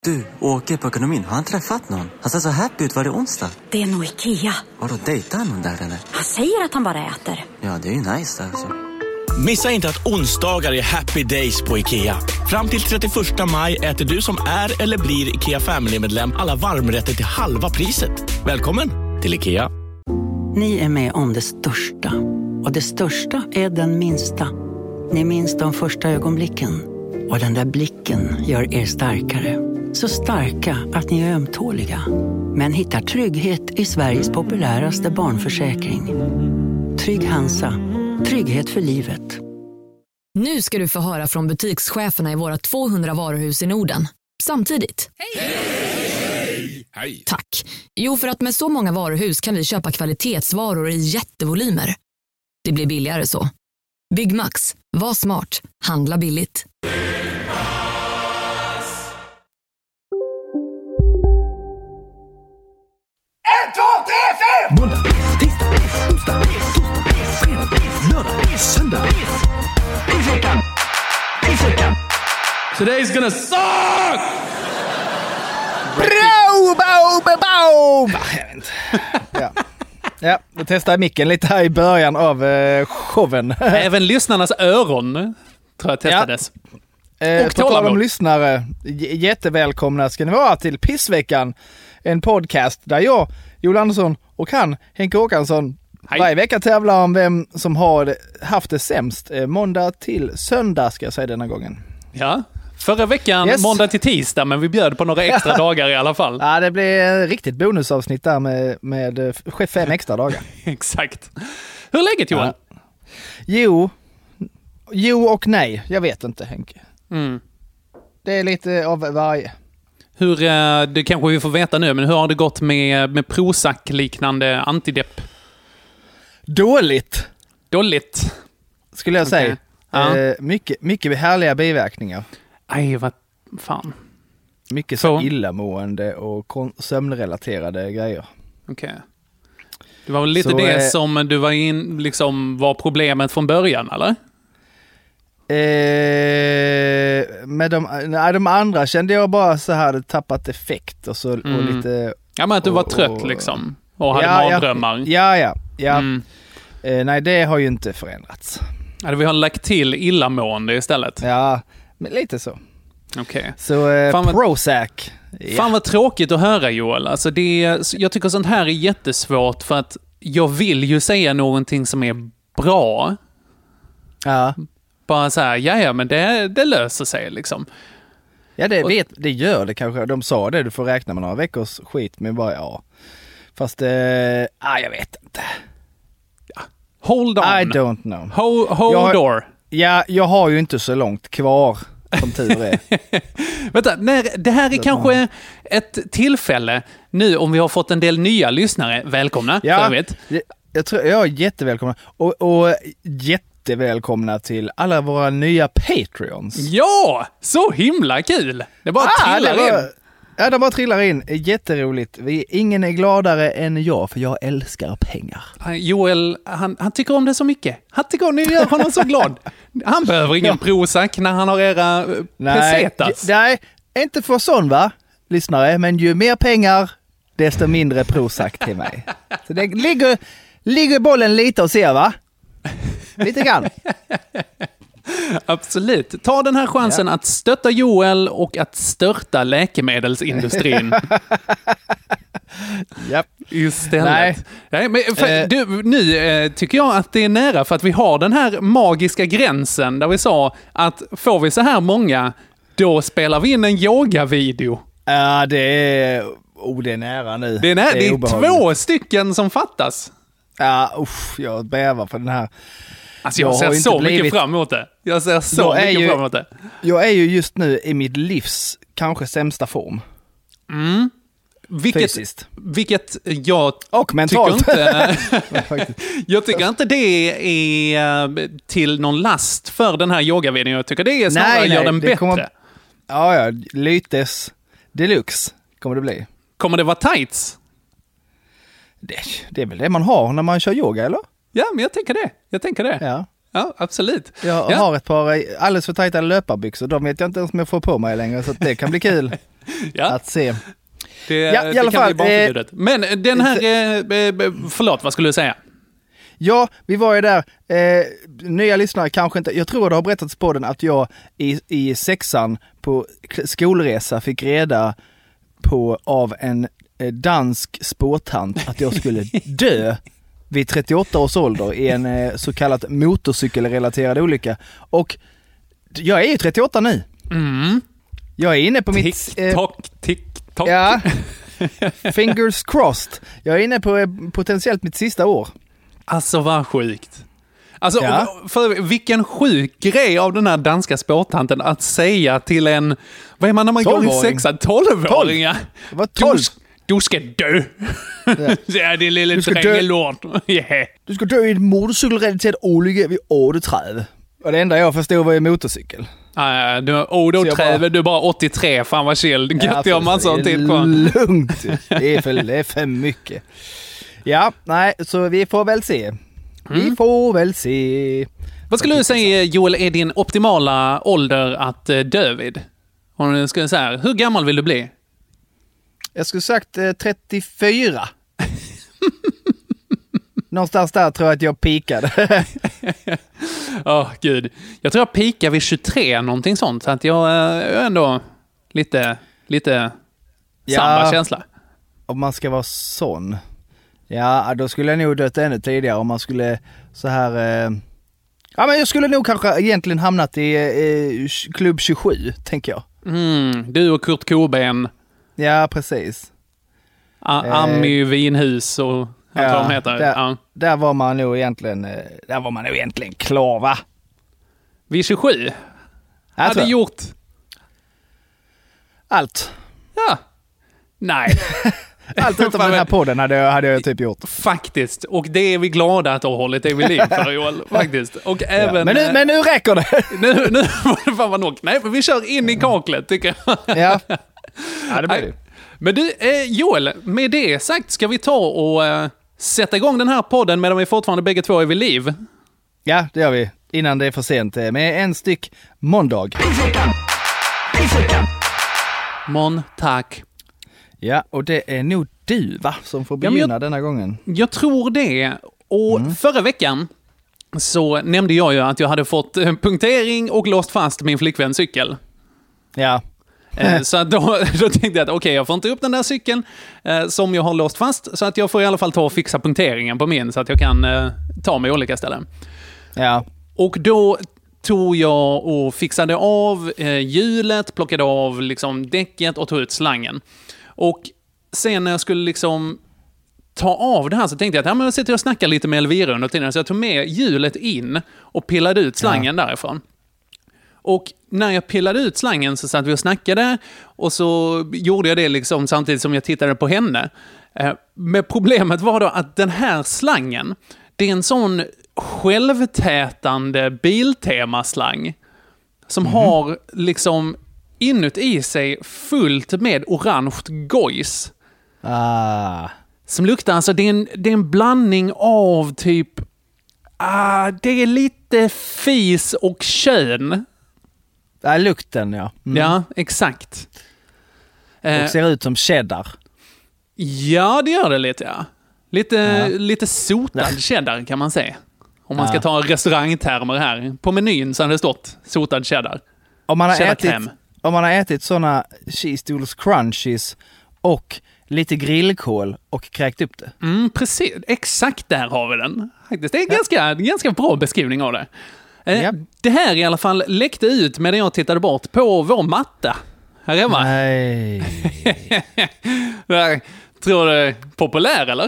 Du, åker på ekonomin. Har han träffat någon? Han ser så happy ut. Var det onsdag? Det är nog Ikea. Har du dejtat någon där eller? Han säger att han bara äter. Ja, det är ju nice alltså. Missa inte att onsdagar är happy days på IKEA. Fram till 31 maj äter du som är eller blir IKEA Family-medlem alla varmrätter till halva priset. Välkommen till IKEA. Ni är med om det största. Och det största är den minsta. Ni minns de första ögonblicken. Och den där blicken gör er starkare. Så starka att ni är ömtåliga. Men hittar trygghet i Sveriges populäraste barnförsäkring. Trygg Hansa. Trygghet för livet. Nu ska du få höra från butikscheferna i våra 200 varuhus i Norden. Samtidigt. Hej! Hej! Tack. Jo, för att med så många varuhus kan vi köpa kvalitetsvaror i jättevolymer. Det blir billigare så. Byggmax. Var smart. Handla billigt. Måndag, tisdag, onsdag, torsdag, fredag, lördag, söndag. Today's gonna suck! Ja, vi testar micken lite här i början av showen. Även lyssnarnas öron tror jag testades. Och på tal om lyssnare, jättevälkomna ska ni vara till Pissveckan. En podcast där jag, Joel Andersson och han, Henke Håkansson, varje vecka tävlar om vem som har haft det sämst. Måndag till söndag ska jag säga denna gången. Ja, förra veckan måndag till tisdag, men vi bjöd på några extra dagar i alla fall. Ja, det blir riktigt bonusavsnitt där med 5 extra dagar. Exakt. Hur är läget, Johan? Ja. Jo och nej. Jag vet inte, Henke. Det är lite av varje. Det kanske vi får veta nu, men hur har det gått med Prozac-liknande antidepp? Dåligt. Skulle jag säga. Mycket härliga biverkningar. Aj, vad fan. Mycket så illamående och sömnrelaterade grejer. Okej. Det var väl lite som du var problemet från början, eller? Med de andra kände jag bara så här tappat effekt och så och lite. Ja, men att du var trött liksom och hade mardrömmar. Ja. Nej, det har ju inte förändrats. Ja, vi har lagt till illamående istället. Ja, men lite så. Okej. Så Prozac. Fan vad tråkigt att höra, Joel. Alltså jag tycker sånt här är jättesvårt för att jag vill ju säga någonting som är bra. Ja. Bara så här, men det löser sig liksom. Ja, det gör det kanske. De sa det, du får räkna med några veckors skit, men bara Fast, jag vet inte. Ja. Hold on. I don't know. Hold door. Ja, jag har ju inte så långt kvar, som tur är. Vänta, det här är kanske ett tillfälle nu om vi har fått en del nya lyssnare. Välkomna, för övrigt. Jag tror jag är jättevälkomna. Och jättevälkomna till alla våra nya Patreons. Ja, så himla kul. Det bara trillar in. Ja, de bara trillar in. Jätteroligt. Ingen är gladare än jag, för jag älskar pengar. Joel, han tycker om det så mycket. Han tycker om det, gör honom så glad. Han behöver ingen Prozac när han har era pesetas. Nej, inte för sån va, lyssnare. Men ju mer pengar, desto mindre Prozac till mig. Så det ligger bollen lite och ser va? Lite grann. Absolut. Ta den här chansen att stötta Joel och att störta läkemedelsindustrin. Japp. Istället. Nej, men nu tycker jag att det är nära för att vi har den här magiska gränsen där vi sa att får vi så här många, då spelar vi in en yoga-video. Ja, det är nära nu. Det är 2 stycken som fattas. Ja, jag bävar för den här. Alltså jag ser så mycket fram emot det. Jag är ju just nu i mitt livs kanske sämsta form. Fysiskt. Vilket jag och mentalt. Tycker inte, jag tycker inte det är till någon last för den här yogavideon. Jag tycker det är snarare gör den bättre. Ja, Lytes Deluxe kommer det bli. Kommer det vara tights? Det är väl det man har när man kör yoga, eller? Ja, men jag tänker det. Ja. Ja, absolut. Jag har ett par alldeles för tajta löparbyxor. De vet jag inte ens om jag får på mig längre, så det kan bli kul att se. I alla fall, men den här, förlåt, vad skulle du säga? Ja, vi var ju där. Nya lyssnare kanske inte. Jag tror det har berättats på den att jag i 6:an på skolresa fick reda på av en dansk spårtant att jag skulle dö vid 38 års ålder i en så kallad motorcykelrelaterad olycka. Och jag är ju 38 nu. Jag är inne på mitt... TikTok. Ja, fingers crossed. Jag är inne på potentiellt mitt sista år. Alltså vad sjukt. Alltså för vilken sjuk grej av den här danska spårtanten att säga till en, vad är man när man går i 6:an? 12-åringar. Vad 12? Du ska dö. Ja, det är lille drängelort. Yeah. Du ska dö i en motorcykelrelaterad olycka vid 38. Och det enda jag förstod var ju motorcykel. Du är bara 83, fan vad chill. Gött jag man sånt tid på. Lugnt. Det är för mycket. Ja, nej, så vi får väl se. Vi får väl se. Vad skulle du säga, Joel, är din optimala ålder att dö vid? Om du skulle säga, hur gammal vill du bli? Jag skulle sagt 34. Någonstans där tror jag att jag pikade. Gud. Jag tror jag pikar vid 23, någonting sånt. Så att jag är ändå lite samma känsla. Om man ska vara sån. Ja, då skulle jag nog dött ännu tidigare om man skulle så här... Ja, men jag skulle nog kanske egentligen hamnat i klubb 27, tänker jag. Du och Kurt Cobain. Ja, precis. Ami Vinhus och vad de heter. Där var man nog egentligen klar, va? Vid 27? Hade gjort... Allt. Ja. Nej. Allt utom den här podden hade jag typ gjort. Faktiskt. Och det är vi glada att ha hållit det vid liv för, Joel. Faktiskt. Och även... Men nu räcker det. nu var det fan nog. Nej, men vi kör in i kaklet, tycker jag. Ja, det blir det. Men du, Joel, med det sagt ska vi ta och sätta igång den här podden medan vi fortfarande bägge två är vid liv. Ja, det gör vi. Innan det är för sent. Med en styck måndag. Tack. Ja, och det är nog du, va, som får begynna denna gången. Jag tror det. Och förra veckan så nämnde jag ju att jag hade fått punktering och låst fast min flickväns cykel. Ja. Så då tänkte jag att okej, jag får inte upp den där cykeln som jag har låst fast, så att jag får i alla fall ta och fixa punkteringen på min så att jag kan ta mig olika ställen. Ja. Och då tog jag och fixade av hjulet, plockade av liksom däcket och tog ut slangen. Och sen när jag skulle liksom ta av det här så tänkte jag att jag sitter och snackar lite med Elvira under tiden, så jag tog med hjulet in och pillade ut slangen därifrån. Och när jag pillade ut slangen så satt vi och snackade, och så gjorde jag det liksom samtidigt som jag tittade på henne. Men problemet var då att den här slangen, det är en sån självtätande Biltema-slang som har liksom inuti sig fullt med orange gojs. Som luktar, alltså det är en blandning av typ det är lite fis och kön. Ja, lukten, ja. Ja, exakt. Och ser ut som cheddar. Ja, det gör det lite, ja. Lite sotad cheddar kan man säga. Om man ska ta restaurangtermer här. På menyn så har det stått sotad cheddar. Om man har ätit såna cheese doodles crunchies och lite grillkål och kräkt upp det. Precis. Exakt, där har vi den. Det är en ganska bra beskrivning av det. Det här i alla fall läckte ut medan jag tittade bort på vår matta här hemma. Nej. Tror du det är populär, eller?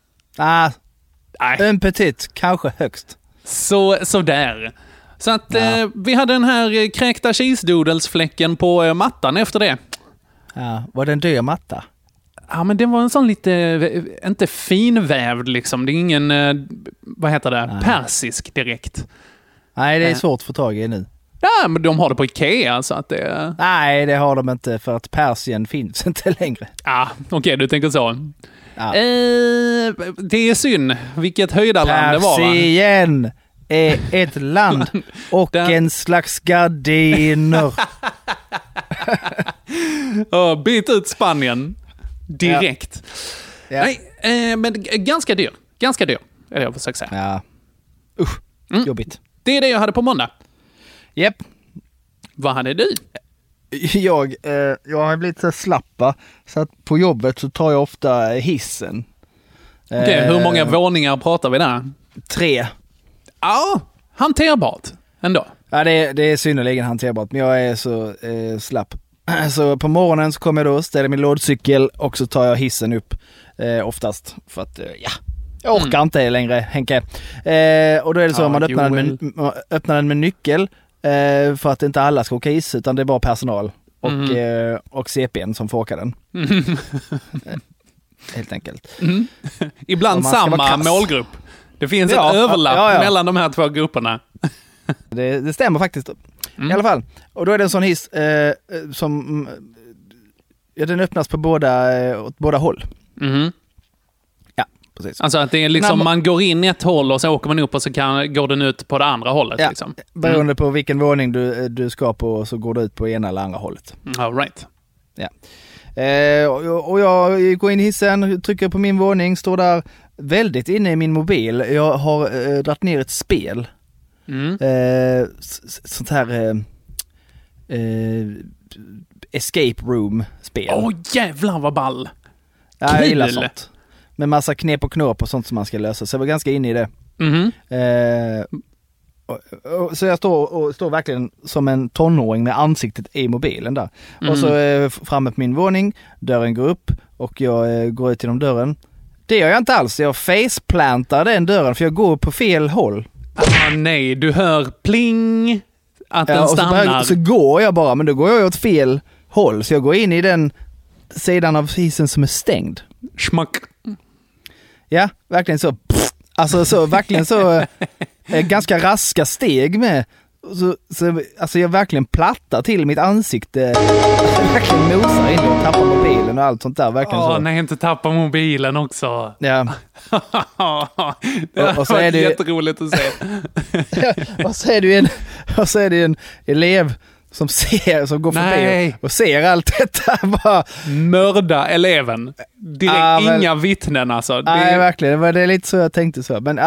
En petit, kanske högst. Så där. Så att vi hade den här kräkta cheese doodles-fläcken på mattan efter det. Ja, var det en dyr matta? Ja, men det var en sån lite, inte finvävd liksom. Det är ingen, vad heter det, persisk direkt. Nej, det är svårt att få tag i nu. Ja, men de har det på Ikea, så att det... Nej, det har de inte, för att Persien finns inte längre. Okej, du tänker så. Ja. Det är synd. Vilket höjdarland det var, va? Persien! är ett land och en slags gardiner. Byt ut Spanien direkt. Ja. Nej, men ganska dyr. Ganska dyr, är det jag försöker säga. Ja. Jobbigt. Det är det jag hade på måndag. Japp. Vad hade du? Jag har blivit så slappa så att på jobbet så tar jag ofta hissen. Okej, hur många våningar pratar vi där? 3. Ja, hanterbart ändå. Ja, det är synnerligen hanterbart, men jag är så slapp. Så på morgonen så kommer jag då, ställer min lådcykel och så tar jag hissen upp oftast för att, jag orkar inte längre, Henke. Och då är det så, man öppnar den med nyckel för att inte alla ska åka hiss, utan det är bara personal och CP:n som får åka den. Helt enkelt. Ibland samma målgrupp. Det finns ett överlapp mellan de här två grupperna. Det stämmer faktiskt. I alla fall. Och då är det en sån hiss som den öppnas på åt båda håll. Ja, precis. Alltså att det är liksom man går in ett håll och så åker man upp och så går den ut på det andra hållet. Ja, liksom. Beroende på vilken våning du ska på så går det ut på ena eller andra hållet. All right. Ja. Och jag går in i hissen, trycker på min våning, står där väldigt inne i min mobil. Jag har dragit ner ett spel. Sånt här escape room-spel. Jävlar vad ball! Ja, jag gillar sånt. Med massa knep och knåp och sånt som man ska lösa. Så jag var ganska inne i det. Så jag står verkligen som en tonåring med ansiktet i mobilen där. Och så framme på min våning, dörren går upp och jag går ut genom dörren. Det gör jag inte alls. Jag faceplantar den dörren för jag går på fel håll. Nej, du hör pling att den stannar. Så går jag bara, men då går jag åt fel håll. Så jag går in i den sidan av hissen som är stängd. Schmack. Ja, verkligen så. Alltså så, verkligen så ganska raska steg med. Alltså jag verkligen plattar till mitt ansikte. Jag verkligen mosar in och tappar mobilen och allt sånt där. Verkligen så. Nej, inte tappa mobilen också. Ja. och så är det jätteroligt att se. Och så är det en elev som går förbi och ser allt detta. Bara mörda eleven. Direkt inga vittnen alltså. Nej, verkligen. Det är lite så jag tänkte så. Men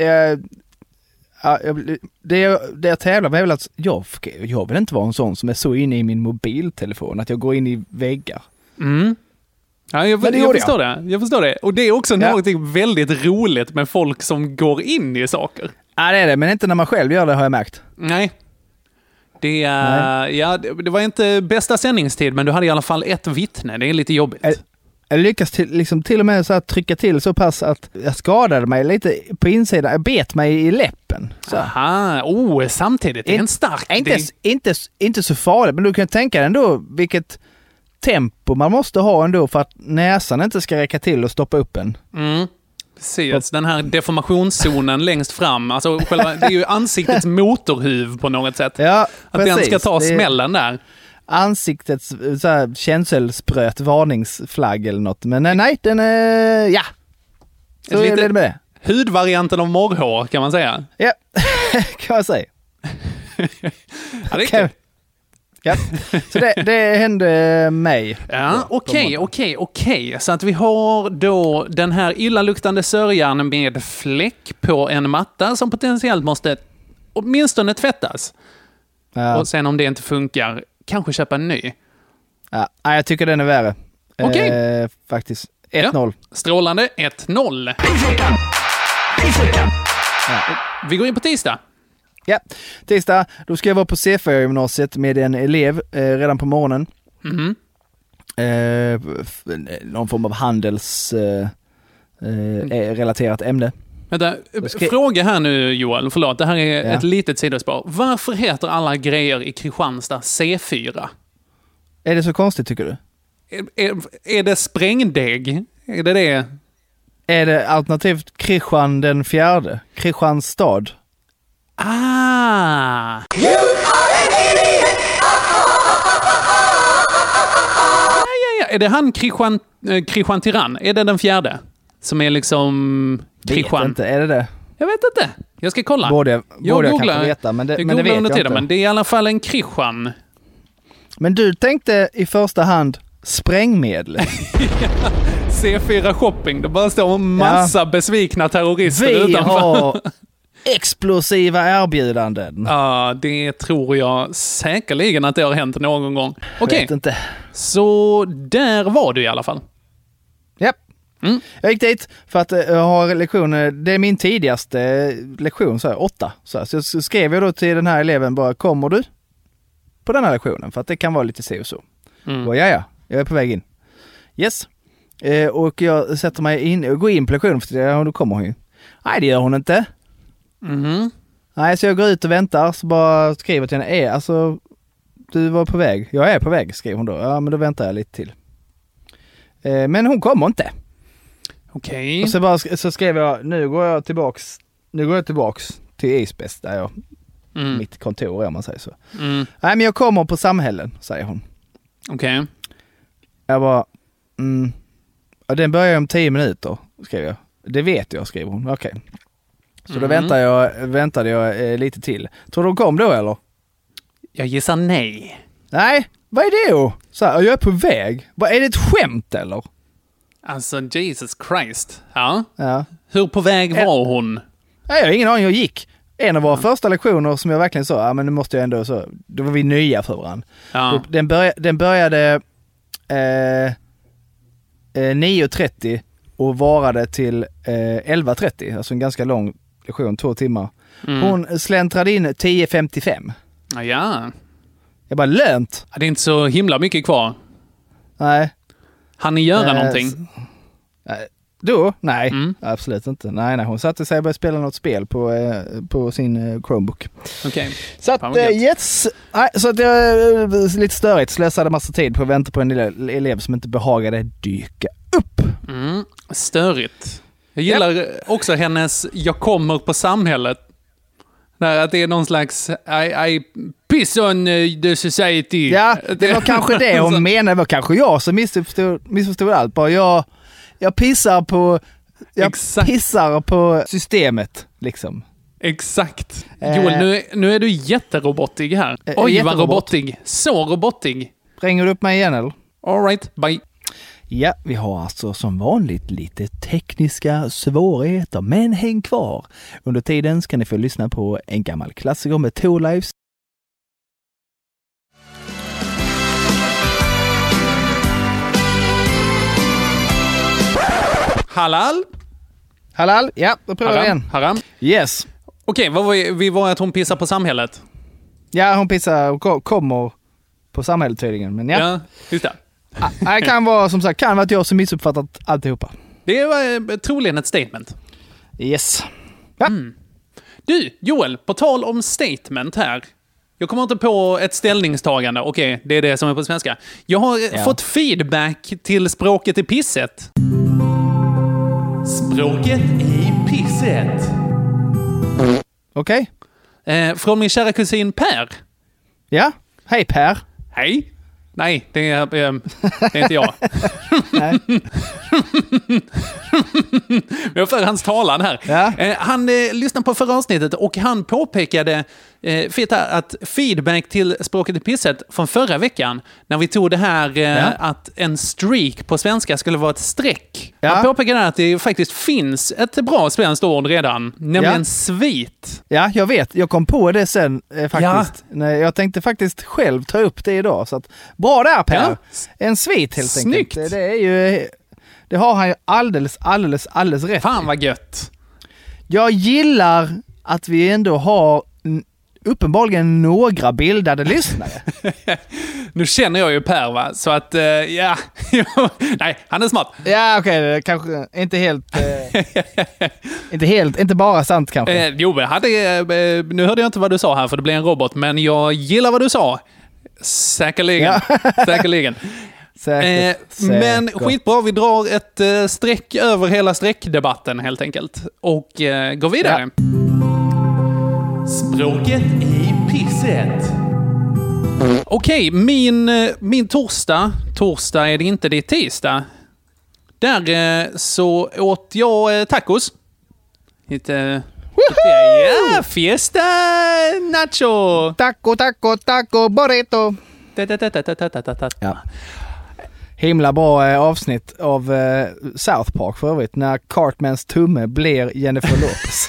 det jag tävlar med är väl att jag vill inte vara en sån som är så inne i min mobiltelefon att jag går in i väggar. Ja, jag förstår det. Och det är också någonting väldigt roligt med folk som går in i saker. Ja, det är det. Men inte när man själv gör det, har jag märkt. Nej. Det var inte bästa sändningstid, men du hade i alla fall ett vittne. Det är lite jobbigt. Jag lyckas till och med så att trycka till så pass att jag skadade mig lite på insidan. Jag bet mig i läppen. Så. Aha, samtidigt. Det är en stark... Inte så farligt, men du kan tänka dig ändå vilket tempo man måste ha ändå för att näsan inte ska räcka till och stoppa upp en. Precis, den här deformationszonen längst fram. Alltså det är ju ansiktets motorhuv på något sätt. Ja, att precis. Den ska ta smällen där. Ansiktets så här, känselspröt varningsflagg eller något. Men nej, den är... Ja. Så är det med det. Hudvarianten av morrhår kan man säga. Ja, kan man säga. Ja, det är kul. Ja, så det hände mig. Ja, okej. Så att vi har då den här illaluktande sörjan med fläck på en matta som potentiellt måste åtminstone tvättas. Ja. Och sen om det inte funkar, kanske köpa en ny. Ja, jag tycker den är värre. Okej. Faktiskt. 1-0. Ja, strålande. 1-0. Ja. Vi går in på tisdag. Ja, tisdag. Då ska jag vara på C4-gymnasiet med en elev redan på morgonen. Någon form av handelsrelaterat ämne. Vänta, fråga här nu Joel, förlåt, det här är ett litet sidospår. Varför heter alla grejer i Kristianstad C4? Är det så konstigt tycker du? Är det sprängdeg? Är det? Är det alternativt Kristian den fjärde? Kristianstad? Är det han Kristian Tyrann? Är det den fjärde? Som är liksom Kristian? Vet inte, är det det? Jag vet inte. Jag ska kolla. Borde jag kanske veta, men det vet jag inte. Men det är i alla fall en Krishan. Men du tänkte i första hand sprängmedel. C4 shopping. Det bara står en massa besvikna terrorister utanför. Vi har explosiva erbjudanden. Ja, det tror jag säkerligen att det har hänt någon gång. Okej. Inte. Så där var du i alla fall. Japp. Mm. Jag gick dit för att jag har lektioner. Det är min tidigaste lektion, 8. Så skrev jag då till den här eleven bara, kommer du på den här lektionen? För att det kan vara lite så och så. Och ja, jag är på väg in. Yes. Och jag sätter mig in och går in på lektionen för då kommer hon ju. Nej, det gör hon inte. Nej, så jag går ut och väntar, så bara skriver till henne, alltså du var på väg. Jag är på väg, skriver hon då. Ja, men då väntar jag lite till. Men hon kommer inte. Okej. Och så skrev jag, nu går jag tillbaks till Isbest där jag mitt kontor, om man säger så. Nej, men jag kommer på Samhällen, säger hon. Okej. Jag bara, ja, den börjar om 10 minuter, skrev jag. Det vet jag, skrev hon. Okej. Så då väntade jag lite till. Tror du hon kom då, eller? Jag gissar nej. Nej, vad är det då? Så här, jag är på väg. Vad är det ett skämt, eller? Alltså, Jesus Christ. Ja. Hur på väg var hon? Nej, jag har ingen aning, jag gick. En av våra första lektioner som jag verkligen sa, men nu måste jag ändå så, då var vi nya för varandra. Ja. Den började 9:30 och varade till 11:30, alltså en ganska lång lektion, 2 timmar. Hon släntrade in 10:55. Ja. Jag bara, lönt. Det är inte så himla mycket kvar. Nej. Han ni göra någonting? Då? Nej, absolut inte. Nej, hon satte sig och började spela något spel på sin Chromebook. Okej. Så att, yes. Nej, så att jag lite störigt slösade massa tid på att vänta på en elev som inte behagade dyka upp. Störigt. Jag gillar också hennes jag kommer på samhället. Där att det är någon slags I piss on the society. Ja, det var kanske det hon menade. Det var kanske jag som missförstod allt. Bara jag pissar på systemet, liksom. Exakt. Joel, nu är du jätterobotig här. Oj, vad robotig. Så robotig. Ringer du upp mig igen, eller? All right, bye. Ja, vi har alltså som vanligt lite tekniska svårigheter, men häng kvar. Under tiden ska ni få lyssna på en gammal klassiker med Thorleifs. Halal? Halal? Ja, då provar vi igen. Haram? Yes. Okej, vad var att hon pissar på samhället? Ja, hon pissar och kommer på samhället tydligen, men ja just det. Det kan vara, som sagt, att jag som missuppfattat alltihopa. Det var troligen ett statement. Yes. Ja. Du, Joel, på tal om statement här. Jag kommer inte på ett ställningstagande. Okej, det är det som är på svenska. Jag har fått feedback till språket i pisset. Språket i pisset. Okej. Från min kära kusin Per. Ja, hej Per. Hej. Nej, det är inte jag. Nej. Jag för hans talan här. Ja. Han lyssnade på förra avsnittet och han påpekade att feedback till språket i pisset från förra veckan när vi tog det här att en streak på svenska skulle vara ett streck. Han påpekade att det faktiskt finns ett bra svenskt ord redan, nämligen svit. Ja, jag vet. Jag kom på det sen faktiskt. Jag tänkte faktiskt själv ta upp det idag. Så att, bra där Per. Ja. En svit helt Snyggt. enkelt. Det är ju... Det har han ju alldeles rätt. Fan vad gött. Jag gillar att vi ändå har uppenbarligen några bildade lyssnare. Nu känner jag ju Per, va? Så att, nej, han är smart. Ja, okej, kanske inte helt, inte bara sant kanske. Nu hörde jag inte vad du sa här för det blev en robot, men jag gillar vad du sa. Säkerligen. Säkerligen. Men skitbra, vi drar ett streck över hela streckdebatten helt enkelt. Och går vidare. Ja. Språket i pisset. Okej, min torsdag är det inte, det är tisdag. Där så åt jag tacos. Lite Ja, fiesta nacho. Taco, burrito. Ja. Himla bra avsnitt av South Park för övrigt, när Cartmans tumme blir Jennifer Lopez.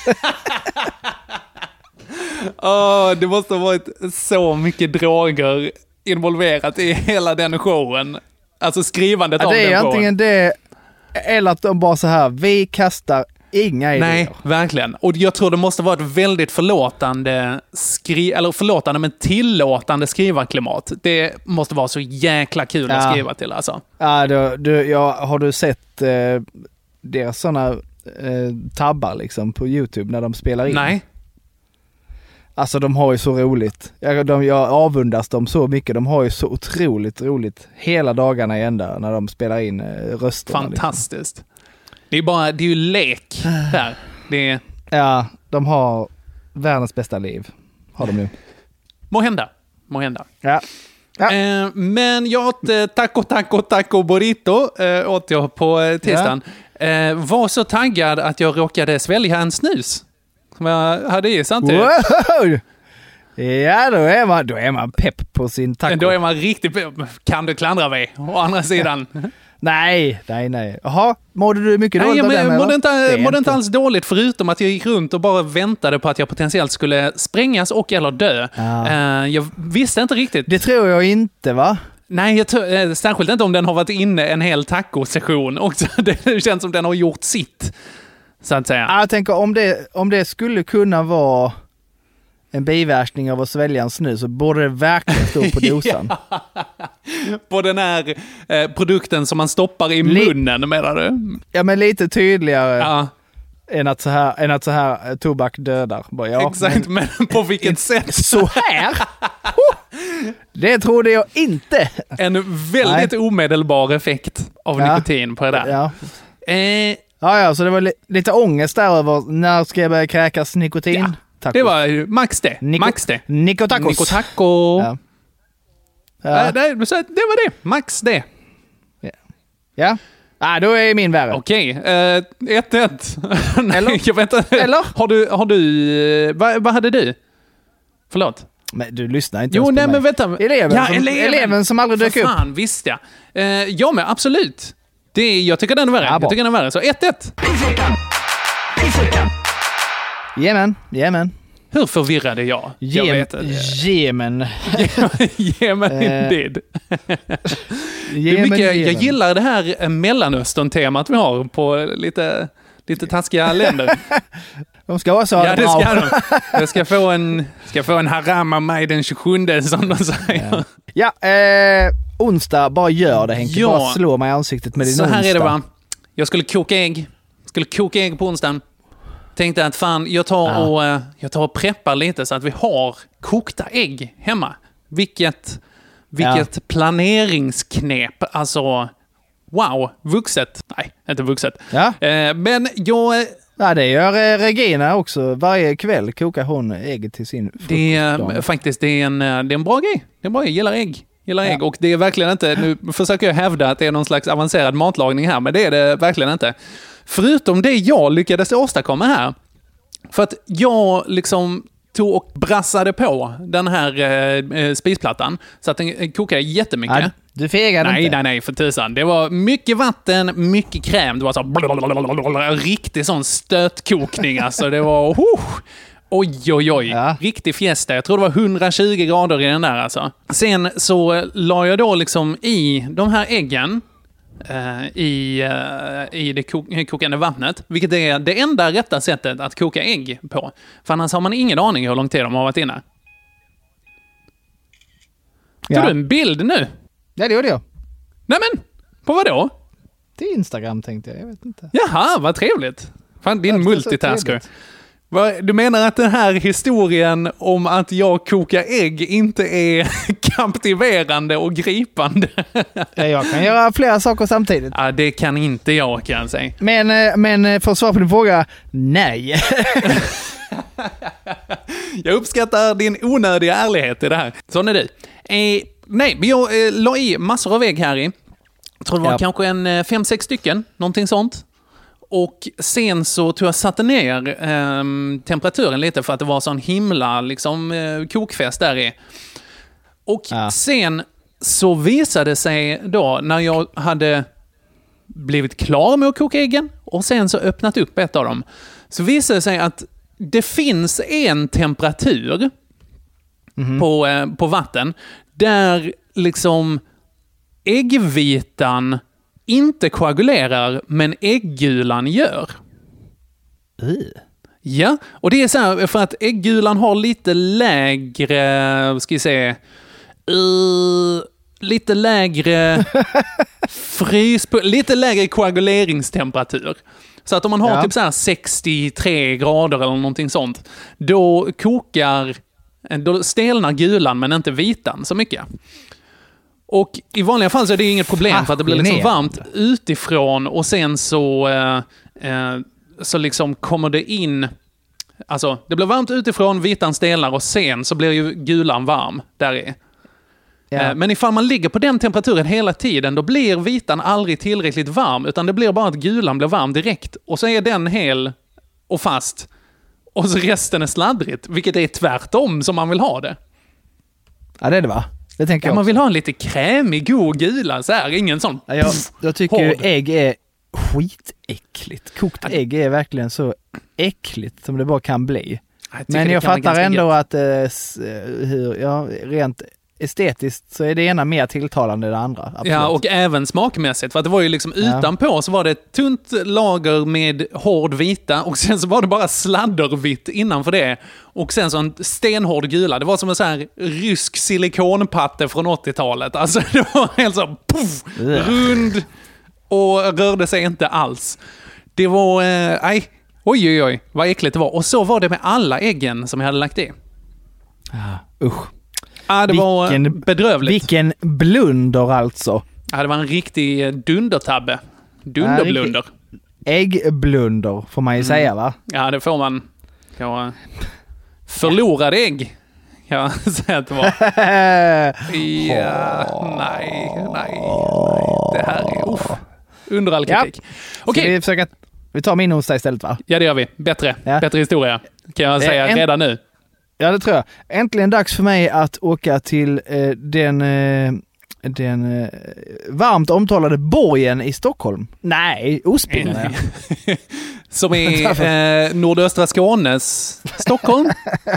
Det måste ha varit så mycket droger involverat i hela den showen. Alltså skrivandet av den showen. Det är antingen det, eller att de bara så här, vi kastar inga idéer. Nej, verkligen. Och jag tror det måste vara ett väldigt förlåtande men tillåtande skrivarklimat. Det måste vara så jäkla kul att skriva till, alltså. Ja, har du sett deras sådana tabbar liksom på YouTube när de spelar in? Nej. Alltså de har ju så roligt. Jag avundas dem så mycket. De har ju så otroligt roligt hela dagarna i ända när de spelar in rösterna. Fantastiskt. Liksom. Det är ju lek där. Ja, de har världens bästa liv. Har de nu. Må hända. Ja. Men jag åt taco burrito åt jag på tisdagen. Var så taggad att jag råkade svälja en snus. Som jag hade i samtidigt. Wow! Ja, då är man pepp på sin taco. Då är man riktigt pepp. Kan du klandra mig? Å andra sidan. Nej. Jaha, mådde du mycket dåligt av den? Mådde inte alls dåligt, förutom att jag gick runt och bara väntade på att jag potentiellt skulle sprängas och eller dö. Jag visste inte riktigt. Det tror jag inte, va? Nej, särskilt inte om den har varit inne en hel taco-session också. Det känns som den har gjort sitt, så att säga. Jag tänker, om det skulle kunna vara en biverkning av att svälja en snus, så borde det verkligen stå på dosan. På den här produkten som man stoppar i munnen, menar du? Ja, men lite tydligare än att så här tobak dödar. Bara, exakt, men på vilket sätt? Så här? Det trodde jag inte. En väldigt omedelbar effekt av nikotin på det där. Ja, så det var lite ångest där över när ska jag börja kräkas nikotin? Ja. Det var max det. Max det. Nikotacos. Nikotaco. Det var det. Max det. Ja. Då är min värre. Okej. 1-1. Nej, eller? Jag vet inte. Eller? Har du... Vad hade du? Förlåt. Men du lyssnar inte ens på mig. Men vänta. Eleven som aldrig dök upp. Fan, visst ja. Ja, men absolut. Jag tycker den är värre. Jag tycker den är värre. Så 1-1. Jajamän. Hur förvirrade jag? Jemen. Jemen indeed. Jag gillar det här Mellanöstern-temat vi har på lite taskiga länder. De ska vara så. Ja, det ska de. Jag ska få en haram av mig den 27, som de säger. Ja, onsdag, bara gör det, Henke. Ja. Bara slå mig i ansiktet med din onsdag. Så här är det, va? Jag skulle koka ägg på onsdagen. Tänkte att fan, jag tar och preppar lite så att vi har kokta ägg hemma. Vilket planeringsknep. Alltså, wow, vuxet. Nej, inte vuxet. Ja. Men jag... Ja, det gör Regina också. Varje kväll kokar hon ägg till sin frukost. Det är en bra grej. Det är bra, jag gillar ägg. Och det är verkligen inte... Nu försöker jag hävda att det är någon slags avancerad matlagning här, men det är det verkligen inte. Förutom det jag lyckades åstadkomma här. För att jag liksom tog och brassade på den här spisplattan så att den kokade jättemycket. Ja, du fegade inte? Nej, för tusan. Det var mycket vatten, mycket kräm. Det var så riktig sån stötkokning. Alltså det var... Oj. Ja. Riktig fiesta. Jag tror det var 120 grader i den där alltså. Sen så la jag då liksom i de här äggen i det kokande vattnet, vilket är det enda rätta sättet att koka ägg på. För annars har man ingen aning hur lång tid de har varit inne. Tog du en bild nu? Ja, det gjorde jag. Nämen, på vad då? Till Instagram tänkte jag vet inte. Jaha, vad trevligt. Fan, din multitasker. Du menar att den här historien om att jag kokar ägg inte är kaptiverande och gripande? Jag kan göra flera saker samtidigt. Ja, det kan inte jag, kan jag säga. Men för att svara på din fråga, nej. Jag uppskattar din onödiga ärlighet i det här. Sån är du. Nej, men jag la i massor av ägg här i. Jag tror det var kanske en 5-6 stycken, någonting sånt. Och sen så tror jag satte ner temperaturen lite för att det var sån himla liksom, kokfest där i. Och sen så visade det sig då när jag hade blivit klar med att koka äggen och sen så öppnat upp ett av dem, så visade det sig att det finns en temperatur på vatten där liksom äggvitan inte koagulerar men äggulan gör. Ja, och det är så här för att äggulan har lite lägre, ska vi se, lite lägre lite lägre koaguleringstemperatur. Så att om man har typ så här 63 grader eller någonting sånt, då stelnar gulan men inte vitan så mycket. Och i vanliga fall så är det inget problem för att det blir liksom varmt utifrån och sen så liksom kommer det in, alltså det blir varmt utifrån, vitan stelnar och sen så blir ju gulan varm där är. Men ifall man ligger på den temperaturen hela tiden, då blir vitan aldrig tillräckligt varm, utan det blir bara att gulan blir varm direkt och så är den hel och fast och så resten är sladdrigt, vilket är tvärtom som man vill ha det. Ja, det är det, va? Det tänker jag man vill ha en lite krämig, god gula, så här, ingen sån. Jag tycker ju ägg är skitäckligt. Kokt ägg är verkligen så äckligt som det bara kan bli. Men jag fattar ändå att rent estetiskt så är det ena mer tilltalande än det andra. Absolut. Ja, och även smakmässigt. För att det var ju liksom utanpå så var det ett tunt lager med hård vita och sen så var det bara sladdervitt innanför det. Och sen så en stenhård gula. Det var som en sån här rysk silikonpatte från 80-talet. Alltså det var helt så rund och rörde sig inte alls. Det var, oj, vad äckligt det var. Och så var det med alla äggen som jag hade lagt i. Usch. Ja, det var bedrövligt. Vilken blunder alltså. Ja, det var en riktig dundertabbe. Dunderblunder. Äggblunder får man ju säga, va? Ja, det får man. Jag förlorade ägg. Jag säger att det var. Nej. Det här är under all kritik. Okej. Vi tar min onsdag istället, va? Ja, det gör vi. Bättre historia. Kan jag säga redan nu. Ja, det tror jag. Äntligen dags för mig att åka till den varmt omtalade borgen i Stockholm. Nej, Osby. Som är nordöstra Skånes Stockholm.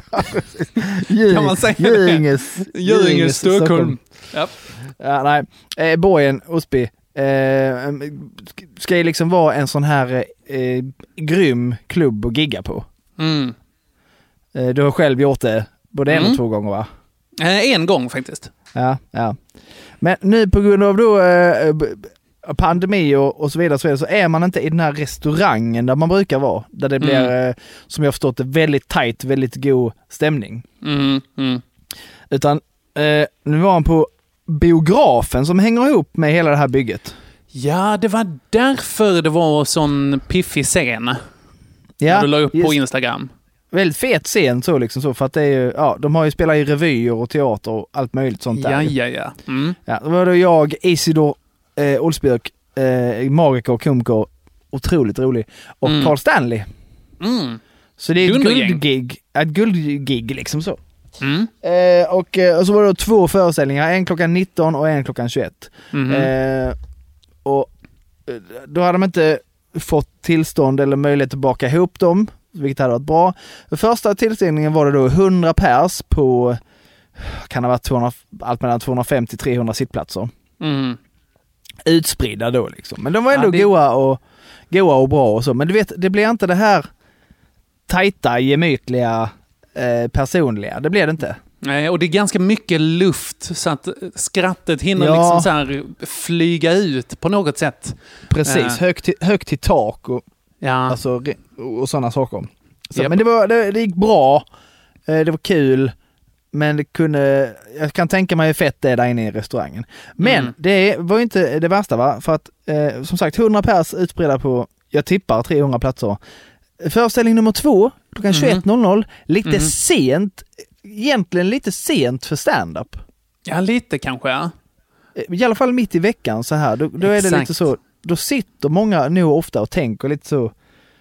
Kan man säga Göinges Stockholm. Yep. Ja, nej. Borgen, Osby. Ska ju liksom vara en sån här grym klubb att gigga på. Mm. Du har själv gjort det både en och 2 gånger, va? En gång faktiskt. Ja. Men nu på grund av då pandemi och så vidare så är man inte i den här restaurangen där man brukar vara. Där det blir, som jag förstått det, väldigt tajt, väldigt god stämning. Utan nu var han på biografen som hänger ihop med hela det här bygget. Ja, det var därför det var sån piffig scen. Ja, du la upp på Instagram. Väldigt fet scen så liksom så, för att det är ju, de har ju spelat i revyer och teater och allt möjligt sånt där. Ja. Ja, då var det jag, Isidor Olsbjörk, magiker och komiker, otroligt rolig, och Carl Stanley. Så det är ett guldgig liksom så. Och så var det 2 föreställningar, en klockan 19 och en klockan 21. Och då hade de inte fått tillstånd eller möjlighet att baka ihop dem, vilket hade varit bra. För första tillställningen var det då 100 pers på, kan det vara allt mellan 250-300 sittplatser. Utspridda då liksom. Men de var ändå goa och bra och så. Men du vet, det blir inte det här tajta, gemytliga, personliga. Det blir det inte. Nej, och det är ganska mycket luft så att skrattet hinner liksom så här flyga ut på något sätt. Precis, högt till tak och alltså, och sådana saker. Så, men det gick bra. Det var kul. Men jag kan tänka mig hur fett det är där inne i restaurangen. Men det var ju inte det värsta, va? För att som sagt 100 pers utspridda på, jag tippar 300 platser. Föreställning nummer 2 klockan 21.00. Lite sent. Egentligen lite sent för stand-up. Ja, lite kanske, ja. I alla fall mitt i veckan så här. Då är det lite så då sitter många nog ofta och tänker lite så,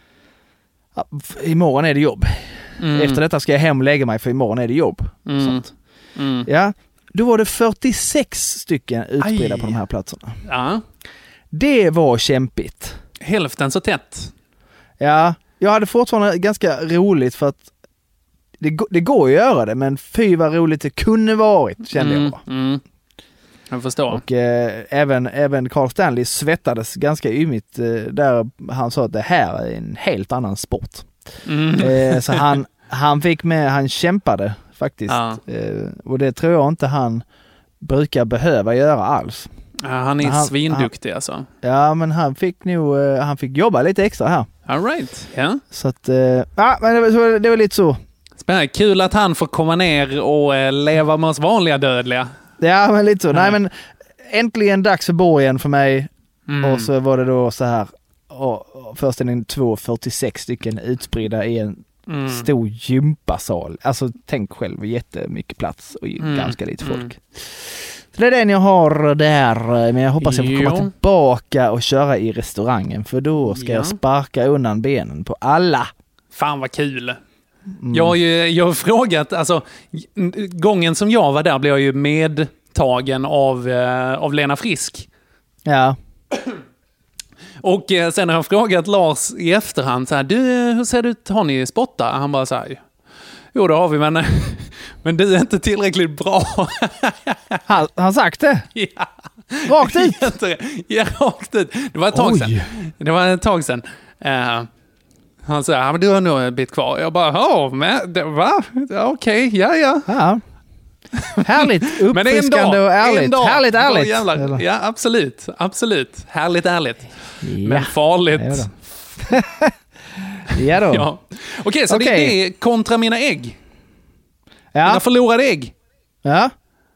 imorgon är det jobb. Efter detta ska jag hem och lägga mig, för imorgon är det jobb. Sånt. Ja, då var det 46 stycken utspridda på de här platserna. Ja. Det var kämpigt. Hälften så tätt. Ja, jag hade fortfarande ganska roligt, för att det går ju att göra det, men fy vad roligt det kunde varit, kände jag. Jag förstår. Och även Carl Stanley svettades ganska ymigt där han sa att det här är en helt annan sport. Så han fick med, han kämpade faktiskt. Och det tror jag inte han brukar behöva göra alls. Han är svinduktig alltså. Ja, men han fick jobba lite extra här. All right. Yeah. Så att, men det var lite så. Spännande. Kul att han får komma ner och leva med oss vanliga dödliga. Ja, men lite så. Nej, men äntligen dags för borgen för mig. Och så var det då så här, föreställningen 46 stycken utspridda i en stor gympasal. Alltså tänk själv, jättemycket plats och ganska lite folk. Så det är den jag har där, men jag hoppas jag får komma tillbaka och köra i restaurangen, för då ska jag sparka undan benen på alla. Fan vad kul. Jag har frågat, alltså gången som jag var där blev jag ju medtagen av Lena Frisk. Ja. Och sen har jag frågat Lars i efterhand så här, du, hur ser det ut, har ni spotta? Han bara så här, jo det har vi, men du är inte tillräckligt bra. Han sagt det? Ja. Rakt ut? Ja, rakt ut. Det var ett tag sedan. Det var ett tag sedan. Han sa, ja men du har nog en bit kvar. Jag bara, men va? Okej, ja. Härligt, uppfriskande och ärligt. Härligt ärligt. Jävlar. Ja, absolut. Härligt ärligt. Ja. Men farligt. Ja då. Ja. Okej, så det är kontra mina ägg. Ja. Mina förlorade ägg. Ja.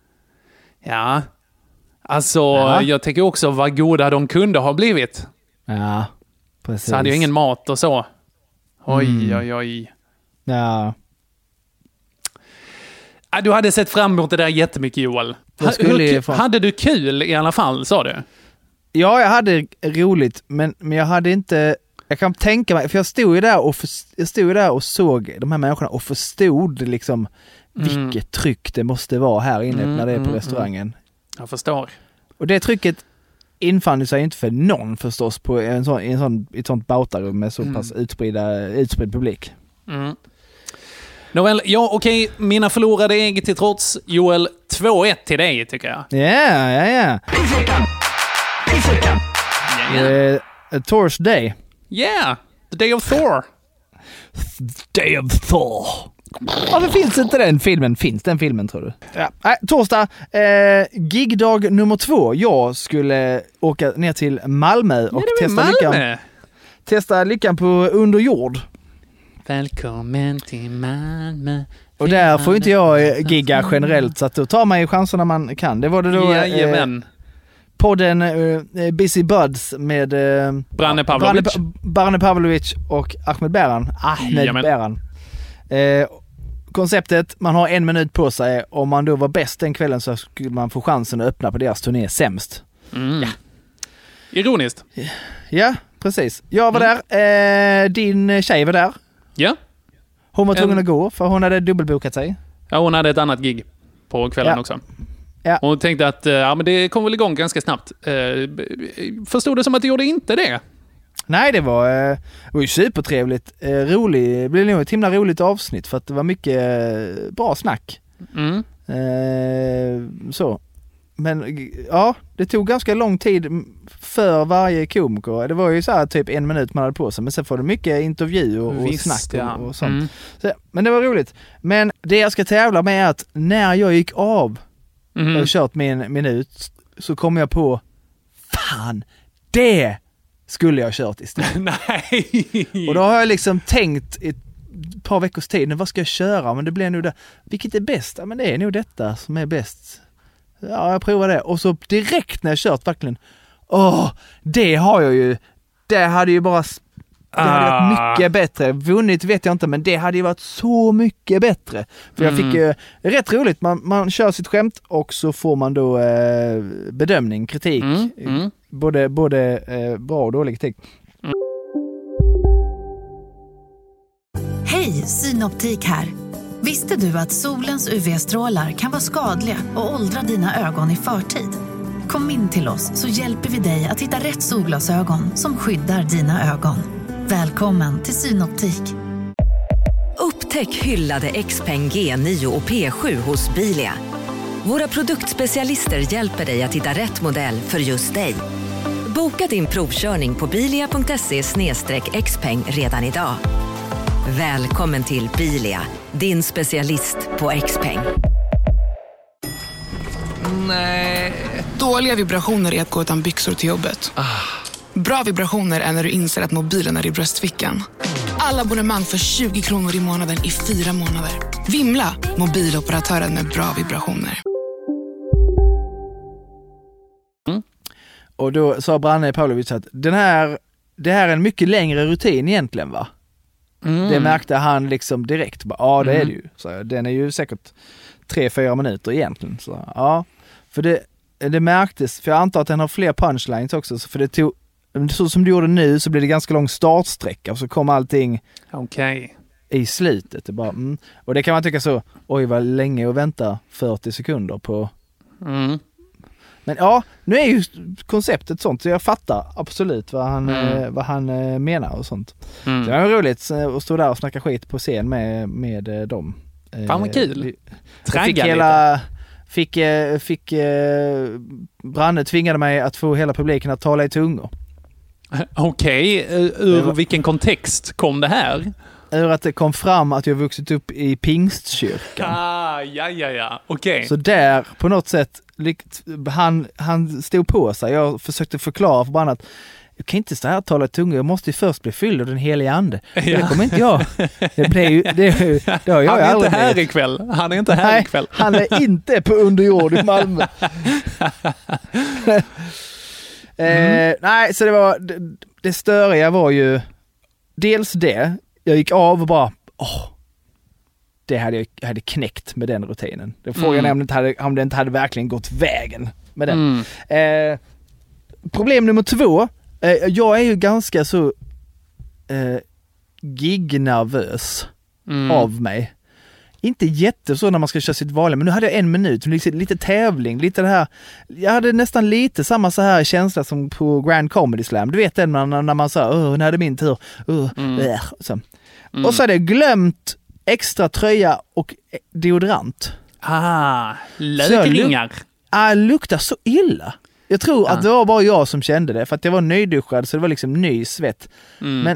Ja. Alltså, jag tänker också vad goda de kunde ha blivit. Ja, precis. Så hade jag ingen mat och så. Oj. Ja. Du hade sett fram emot det där jättemycket, Joel. Hade du kul i alla fall, sa du? Ja, jag hade roligt, men jag hade inte... Jag kan tänka mig, för jag stod ju där och såg de här människorna och förstod liksom vilket tryck det måste vara här inne när det är på restaurangen. Jag förstår. Och det trycket infann sig inte för någon förstås på ett sånt bautarum med så pass utspridd publik. Nåväl, ja okej, mina förlorade ägg till trots, Joel, 2-1 till dig tycker jag. Ja. Thor's Day. Yeah, the day of Thor. Day of Thor. Varför finns inte den filmen? Finns den filmen, tror du? Ja. Torsdag, gigdag nummer 2. Jag skulle åka ner till Malmö och testa lyckan på under jord. Välkommen till Malmö. Och där får inte jag gigga generellt, så att då tar man ju chanserna man kan. Det var det då podden Busy Buds med Branne Pavlovic och Ahmed Beran. Konceptet, man har 1 minut på sig. Om man då var bäst den kvällen så skulle man få chansen att öppna på deras turné sämst. Ja. Ironiskt. Ja, precis. Jag var där. Din tjej var där. Ja. Hon var tvungen att gå för hon hade dubbelbokat sig. Ja, hon hade ett annat gig på kvällen också. Ja. Hon tänkte att men det kom väl igång ganska snabbt. Förstod det som att det gjorde inte det? Nej, det var ju supertrevligt. Det blev nog ett himla roligt avsnitt för att det var mycket bra snack. Så. Men ja, det tog ganska lång tid för varje komiker. Det var ju så här typ 1 minut man hade på sig. Men sen får det mycket intervju och snack och sånt. Så, men det var roligt. Men det jag ska tävla med är att när jag gick av och kört min minut så kom jag på fan, det skulle jag ha kört istället. Nej! Och då har jag liksom tänkt ett par veckors tid, nu vad ska jag köra? Men det blir nog det. Vilket är bäst? Ja, men det är nog detta som är bäst. Ja, jag provar det. Och så direkt när jag kört verkligen, det har jag ju. Det hade ju bara... Det hade varit mycket bättre. Vunnit vet jag inte, men det hade ju varit så mycket bättre. För jag fick ju rätt roligt. Man kör sitt skämt och så får man då bedömning, kritik. både bra och dålig kritik. Hej, Synoptik här. Visste du att solens UV-strålar kan vara skadliga och åldra dina ögon i förtid? Kom in till oss så hjälper vi dig att hitta rätt solglasögon som skyddar dina ögon. Välkommen till Synoptik. Upptäck hyllade XPeng G9 och P7 hos Bilia. Våra produktspecialister hjälper dig att hitta rätt modell för just dig. Boka din provkörning på bilia.se/xpeng redan idag. Välkommen till Bilia, din specialist på XPeng. Nej. Dåliga vibrationer är att gå utan byxor till jobbet. Bra vibrationer är när du inser att mobilen är i bröstfickan. Alla abonnemang för 20 kronor i månaden i 4 månader. Vimla, mobiloperatören med bra vibrationer. Och då sa Branne Pavlovic att det här är en mycket längre rutin egentligen, va? Det märkte han liksom direkt. Ja, det är det ju. Så den är ju säkert 3-4 minuter egentligen. Så, ja, för det märktes, för jag antar att den har fler punchlines också, för det tog, så som du gjorde nu så blir det ganska lång startsträcka och så kom allting i slutet. Det bara, Och det kan man tycka så, oj vad länge att vänta 40 sekunder på. Men ja, nu är ju konceptet sånt så jag fattar absolut vad han menar och sånt. Så det var roligt att stå där och snacka skit på scen med dem. Fan vad kul. Fick Branne tvingade mig att få hela publiken att tala i tungor. Okej, ur vilken kontext kom det här? Ur att det kom fram att jag vuxit upp i Pingstkyrkan. Ja. Okej. Så där på något sätt han stod på sig. Jag försökte förklara för Branne att jag kan inte stå här och tala i tungor. Jag måste ju först bli fylld av den heliga ande. Ja. Det kommer inte jag. Det har jag han är aldrig inte här med. ikväll. Han är inte här ikväll. Han är inte på underjord i Malmö. Nej, så det var det störiga var ju dels det. Jag gick av och bara det hade knäckt med den rutinen. Det frågan är om det inte hade verkligen gått vägen med den. Problem nummer 2. Jag är ju ganska så gignervös av mig. Inte jätte så när man ska köra sitt vanliga, men nu hade jag 1 minut, lite tävling, lite det här. Jag hade nästan lite samma så här känsla som på Grand Comedy Slam. Du vet den när man sa, när är det min tur? Så. Och så hade jag glömt extra tröja och deodorant. Lökringar. Luktar så illa. Jag tror att det var bara jag som kände det, för att jag var nyduschad så det var liksom ny svett. Men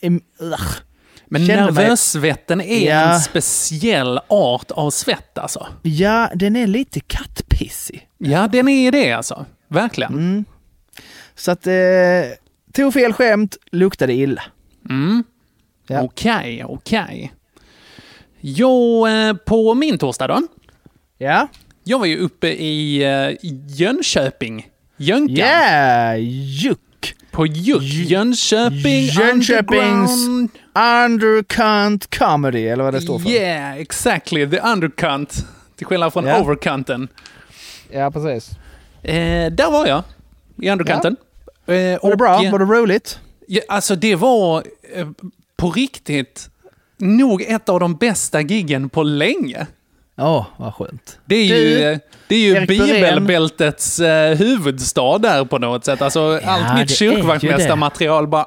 nervössvetten är en speciell art av svett alltså. Ja, den är lite kattpissig. Ja, den är det alltså. Verkligen. Så att tog fel skämt, luktade illa. Ja. Okej. Jo, på min torsdag då? Ja. Jag var ju uppe i Jönköping. Jönkan. Ja, Juck. På Juck. Jönköpings undercunt comedy, eller vad det står för. Yeah, exactly. The undercunt. Till skillnad från overcunten. Ja, precis. Där var jag. I undercanten. Var det bra? Var det roligt? Ja, alltså det var på riktigt nog ett av de bästa giggen på länge. Vad skönt. Det är ju bibelbältets huvudstad där på något sätt. Alltså allt mitt kyrkvaktmästarmaterial bara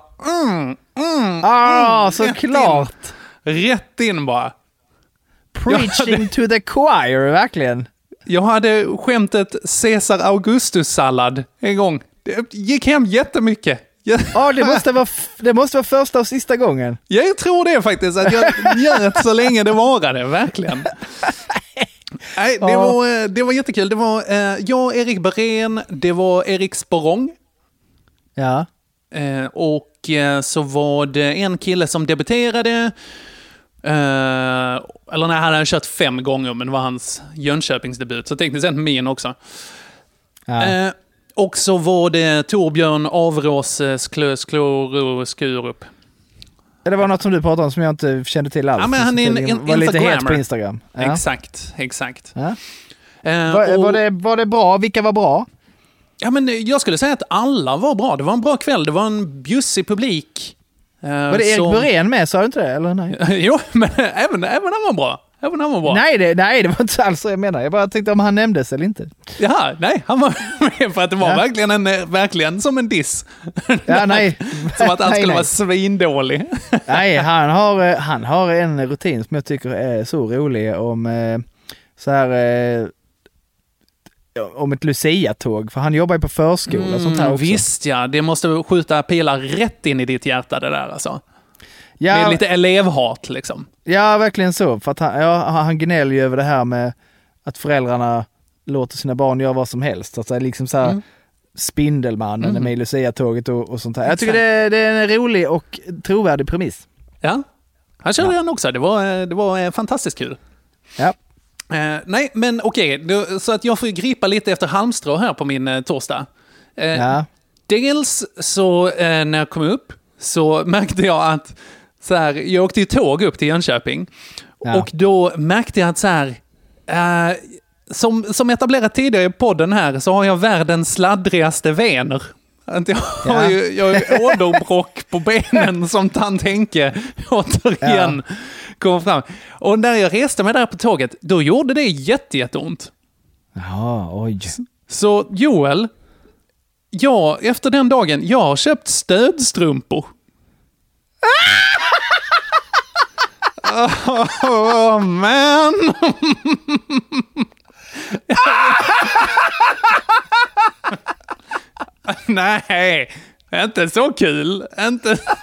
såklart. Rätt in bara. Preaching to the choir, verkligen. Jag hade skämtet Caesar Augustus-sallad en gång. Det gick hem jättemycket. Det måste vara första och sista gången. Jag tror det faktiskt, att jag njöt så länge det varade, verkligen. Nej, det var jättekul. Det var jag, Erik Berén, det var Erik Sporrong. Ja. Och så var det en kille som debuterade. Eller nej, han hade kört 5 gånger, men det var hans Jönköpingsdebut. Så tekniskt sett min också. Ja. Och så var det Torbjörn Avrås Skurup. Det var något som du pratade om som jag inte kände till alls. Ja, men han är en var lite het på Instagram. Ja. Exakt. Ja. Var det bra? Vilka var bra? Ja, men jag skulle säga att alla var bra. Det var en bra kväll. Det var en bjussig publik. Var det Erik Borén med, sa du inte det? Eller nej? Jo, men även han var bra. Nej, det var inte alls så jag menar. Jag bara tänkte om han nämndes eller inte. Jaha, nej, han var med för att det var verkligen som en diss. Ja, nej. Som att han skulle vara svindålig. Nej, han har en rutin som jag tycker är så rolig om så här om ett Lucia-tåg, för han jobbar ju på förskola och sånt här också. Visst ja, det måste skjuta pilar rätt in i ditt hjärta det där alltså. Ja, med lite elevhat liksom. Ja, verkligen så. För att han gnäller ju över det här med att föräldrarna låter sina barn göra vad som helst. Alltså liksom så här Spindelmannen med Lucia-tåget och sånt här. Jag tycker det är en rolig och trovärdig premiss. Ja, han körde den också. Det var fantastiskt kul. Ja. Nej, men okej. Så att jag får gripa lite efter halmstrå här på min torsdag. Dels så när jag kom upp så märkte jag att så här, jag åkte ju tåg upp till Jönköping och då märkte jag att så här, som etablerat tidigare i podden här så har jag världens sladdrigaste vener. Jag har åderbråck på benen som tant Henke återigen kom fram. Och när jag reste mig där på tåget, då gjorde det jätteont. Ja, oj. Så Joel, efter den dagen, jag har köpt stödstrumpor. Oh man. Nej, inte så kul. Inte så.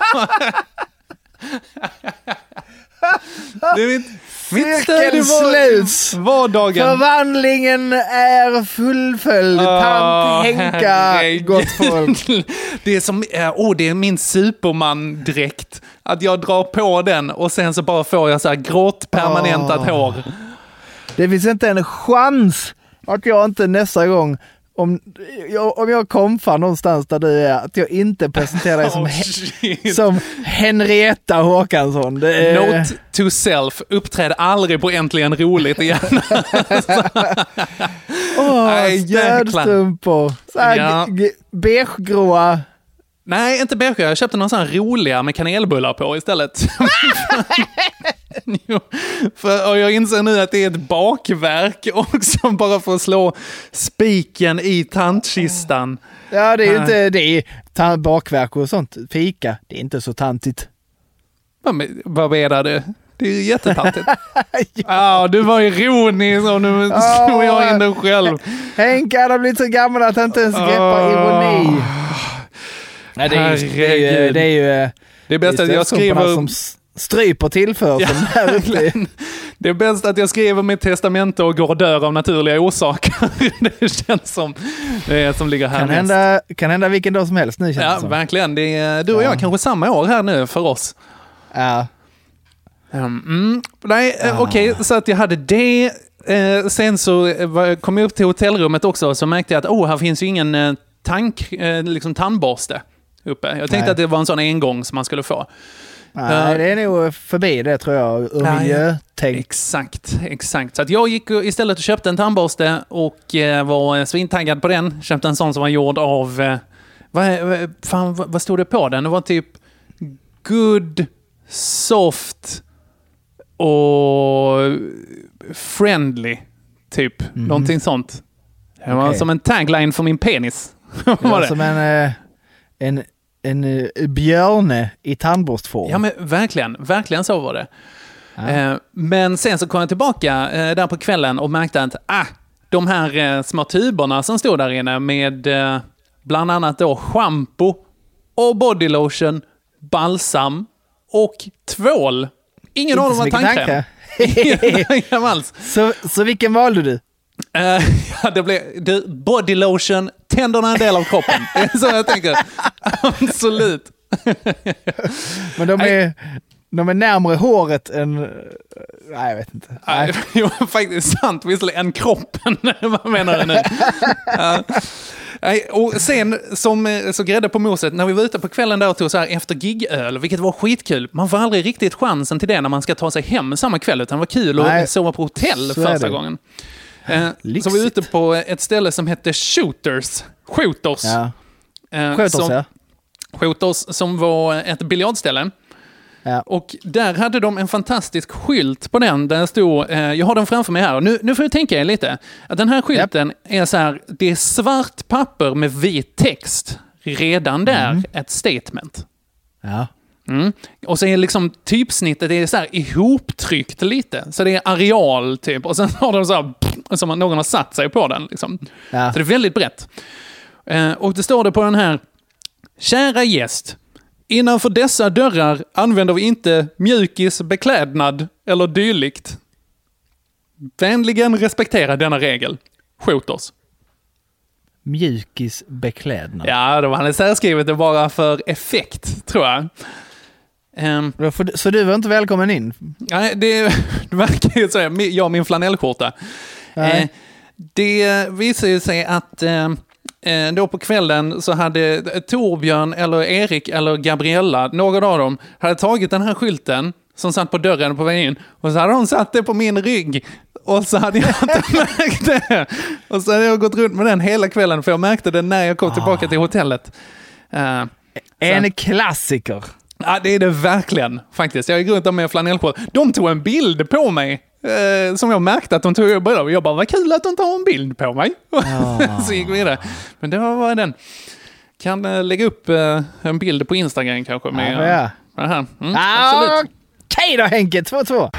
Det är mitt stöd i vardagen. Förvandlingen är fullföljd. Tant Henka, gott folk. Det är som det är min Superman-dräkt. Att jag drar på den och sen så bara får jag så här grått permanentat hår. Det finns inte en chans att jag inte nästa gång om jag komfar någonstans där du är, att jag inte presenterar dig som Henrietta Håkansson. Note to self, uppträd aldrig på Äntligen roligt igen. Stödstrumpor. Beigegråa. Nej, inte beige. Jag köpte någon sån roliga med kanelbullar på istället. Och jag inser nu att det är ett bakverk också bara för att slå spiken i tantkistan. Ja, det är ju inte det är bakverk och sånt. Fika, det är inte så tantigt. Vad menar du? Det är ju jättetantigt. Du var ironisk och nu slår jag in den själv. Henke hade blivit så gammal att han inte ens greppar ironi. Nej, det är ju det är bäst att jag skriver som stryper tillförseln här uppe. Det är bäst att jag skriver mitt testamente och går och dör av naturliga orsaker. Det känns som det som ligger här. Kan hända vilken dag som helst nu, känns det som. Verkligen. Det är du och jag kanske samma år här nu för oss. Ja. Okej, så att jag hade det. Sen så kom jag upp till hotellrummet också, så märkte jag att här finns ju ingen tandborste uppe. Jag tänkte att det var en sån engång som man skulle få. Nej, det är nog förbi det, tror jag. Exakt. Så att jag gick istället och köpte en tandborste och var svintaggad på den. Köpte en sån som var gjord av vad stod det på den? Det var typ good, soft och friendly typ. Någonting sånt. Det var som en tagline för min penis. var det? Som en björne i tandborstform. Ja, men verkligen så var det. Men sen så kom jag tillbaka där på kvällen och märkte att de här små tuberna som stod där inne med bland annat då shampoo och bodylotion, balsam och tvål. Ingen av dem var tandkräm. Så vilken valde du? Det blev bodylotion, tänderna är en del av kroppen. Det är så jag tänker. Absolut. Men de är närmare håret än... Nej, jag vet inte. Jo, faktiskt sant. Visserligen än kroppen. Vad menar du nu? Och sen, så grädde på moset, när vi var ute på kvällen där och tog så här efter gigöl, vilket var skitkul. Man får aldrig riktigt chansen till det när man ska ta sig hem samma kväll, utan det var kul att sova på hotell första gången. Så vi är ute på ett ställe som heter Shooters. Ja. Shooters som var ett biljardställe. Ja. Och där hade de en fantastisk skylt på den där det stod, jag har den framför mig här, och nu får jag tänka er lite, att den här skylten är så här, det är svart papper med vit text, redan där ett statement. Ja. Och så är liksom typsnittet är så här ihoptryckt lite, så det är areal typ, och sen har de så här, som någon har satt sig på den liksom. Ja. Så det är väldigt brett. Och det står det på den här: kära gäst, innanför dessa dörrar använder vi inte mjukis, beklädnad eller dylikt. Vänligen respektera denna regel. Shooters. Mjukis, beklädnad. Ja, de hade särskrivet det bara för effekt, tror jag. Så du var inte välkommen in? Nej, det verkar ju så. Jag och min flanellskjorta. Det visade sig att då på kvällen så hade Torbjörn eller Erik eller Gabriella, någon av dem, hade tagit den här skylten som satt på dörren på vägen in, och så hade de satt det på min rygg, och så hade jag inte märkt det. Och så hade jag gått runt med den hela kvällen, för jag märkte det när jag kom tillbaka till hotellet. En klassiker. Ja, det är det verkligen, faktiskt. Jag gick runt med flanellskjorta. De tog en bild på mig som jag märkte att de tog upp. Jag bara, vad kul att de tar en bild på mig. Så gick vi vidare. Men det var den. Kan lägga upp en bild på Instagram kanske. Med, absolut. Okej då, Henke. 2-2.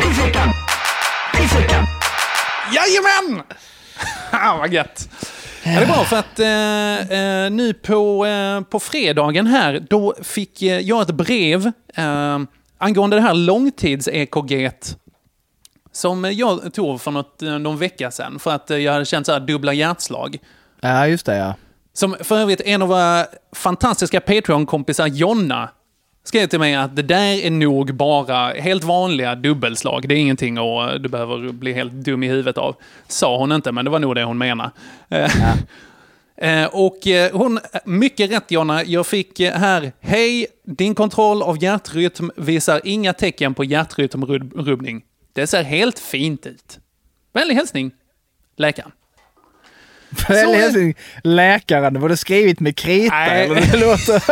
Jajamän! Vad gött. Ja, det är bra, för att nu på fredagen här, då fick jag ett brev angående det här långtids-EKG som jag tog för någon vecka sedan, för att jag hade känt så här dubbla hjärtslag. Ja, just det, ja. Som för övrigt en av våra fantastiska Patreon-kompisar, Jonna, skrev till mig att det där är nog bara helt vanliga dubbelslag. Det är ingenting och du behöver bli helt dum i huvudet av. Sa hon inte, men det var nog det hon menade. Och hon, mycket rätt Jonna, jag fick här: hej, din kontroll av hjärtrytm visar inga tecken på hjärtrytmrubbning. Det ser helt fint ut. Vänlig hälsning, läkaren. Vänlig hälsning, läkaren. Var det skrivit med krita? Nej. Eller det låter...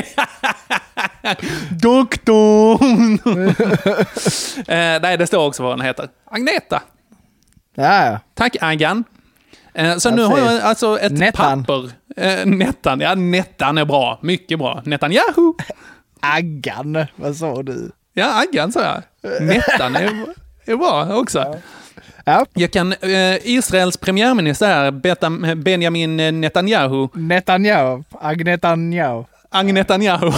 Doktorn! Nej, det står också vad den heter. Agneta. Ja. Tack, Aggan. Så nu har jag alltså ett Nettan. papper. Nettan, ja, Nettan är bra. Mycket bra. Netanyahu. Aggan, vad sa du? Ja, Aggan sa jag. Nettan är bra också. Ja. Jag kan, Israels premiärminister Benjamin Netanyahu. Agnetanyahu.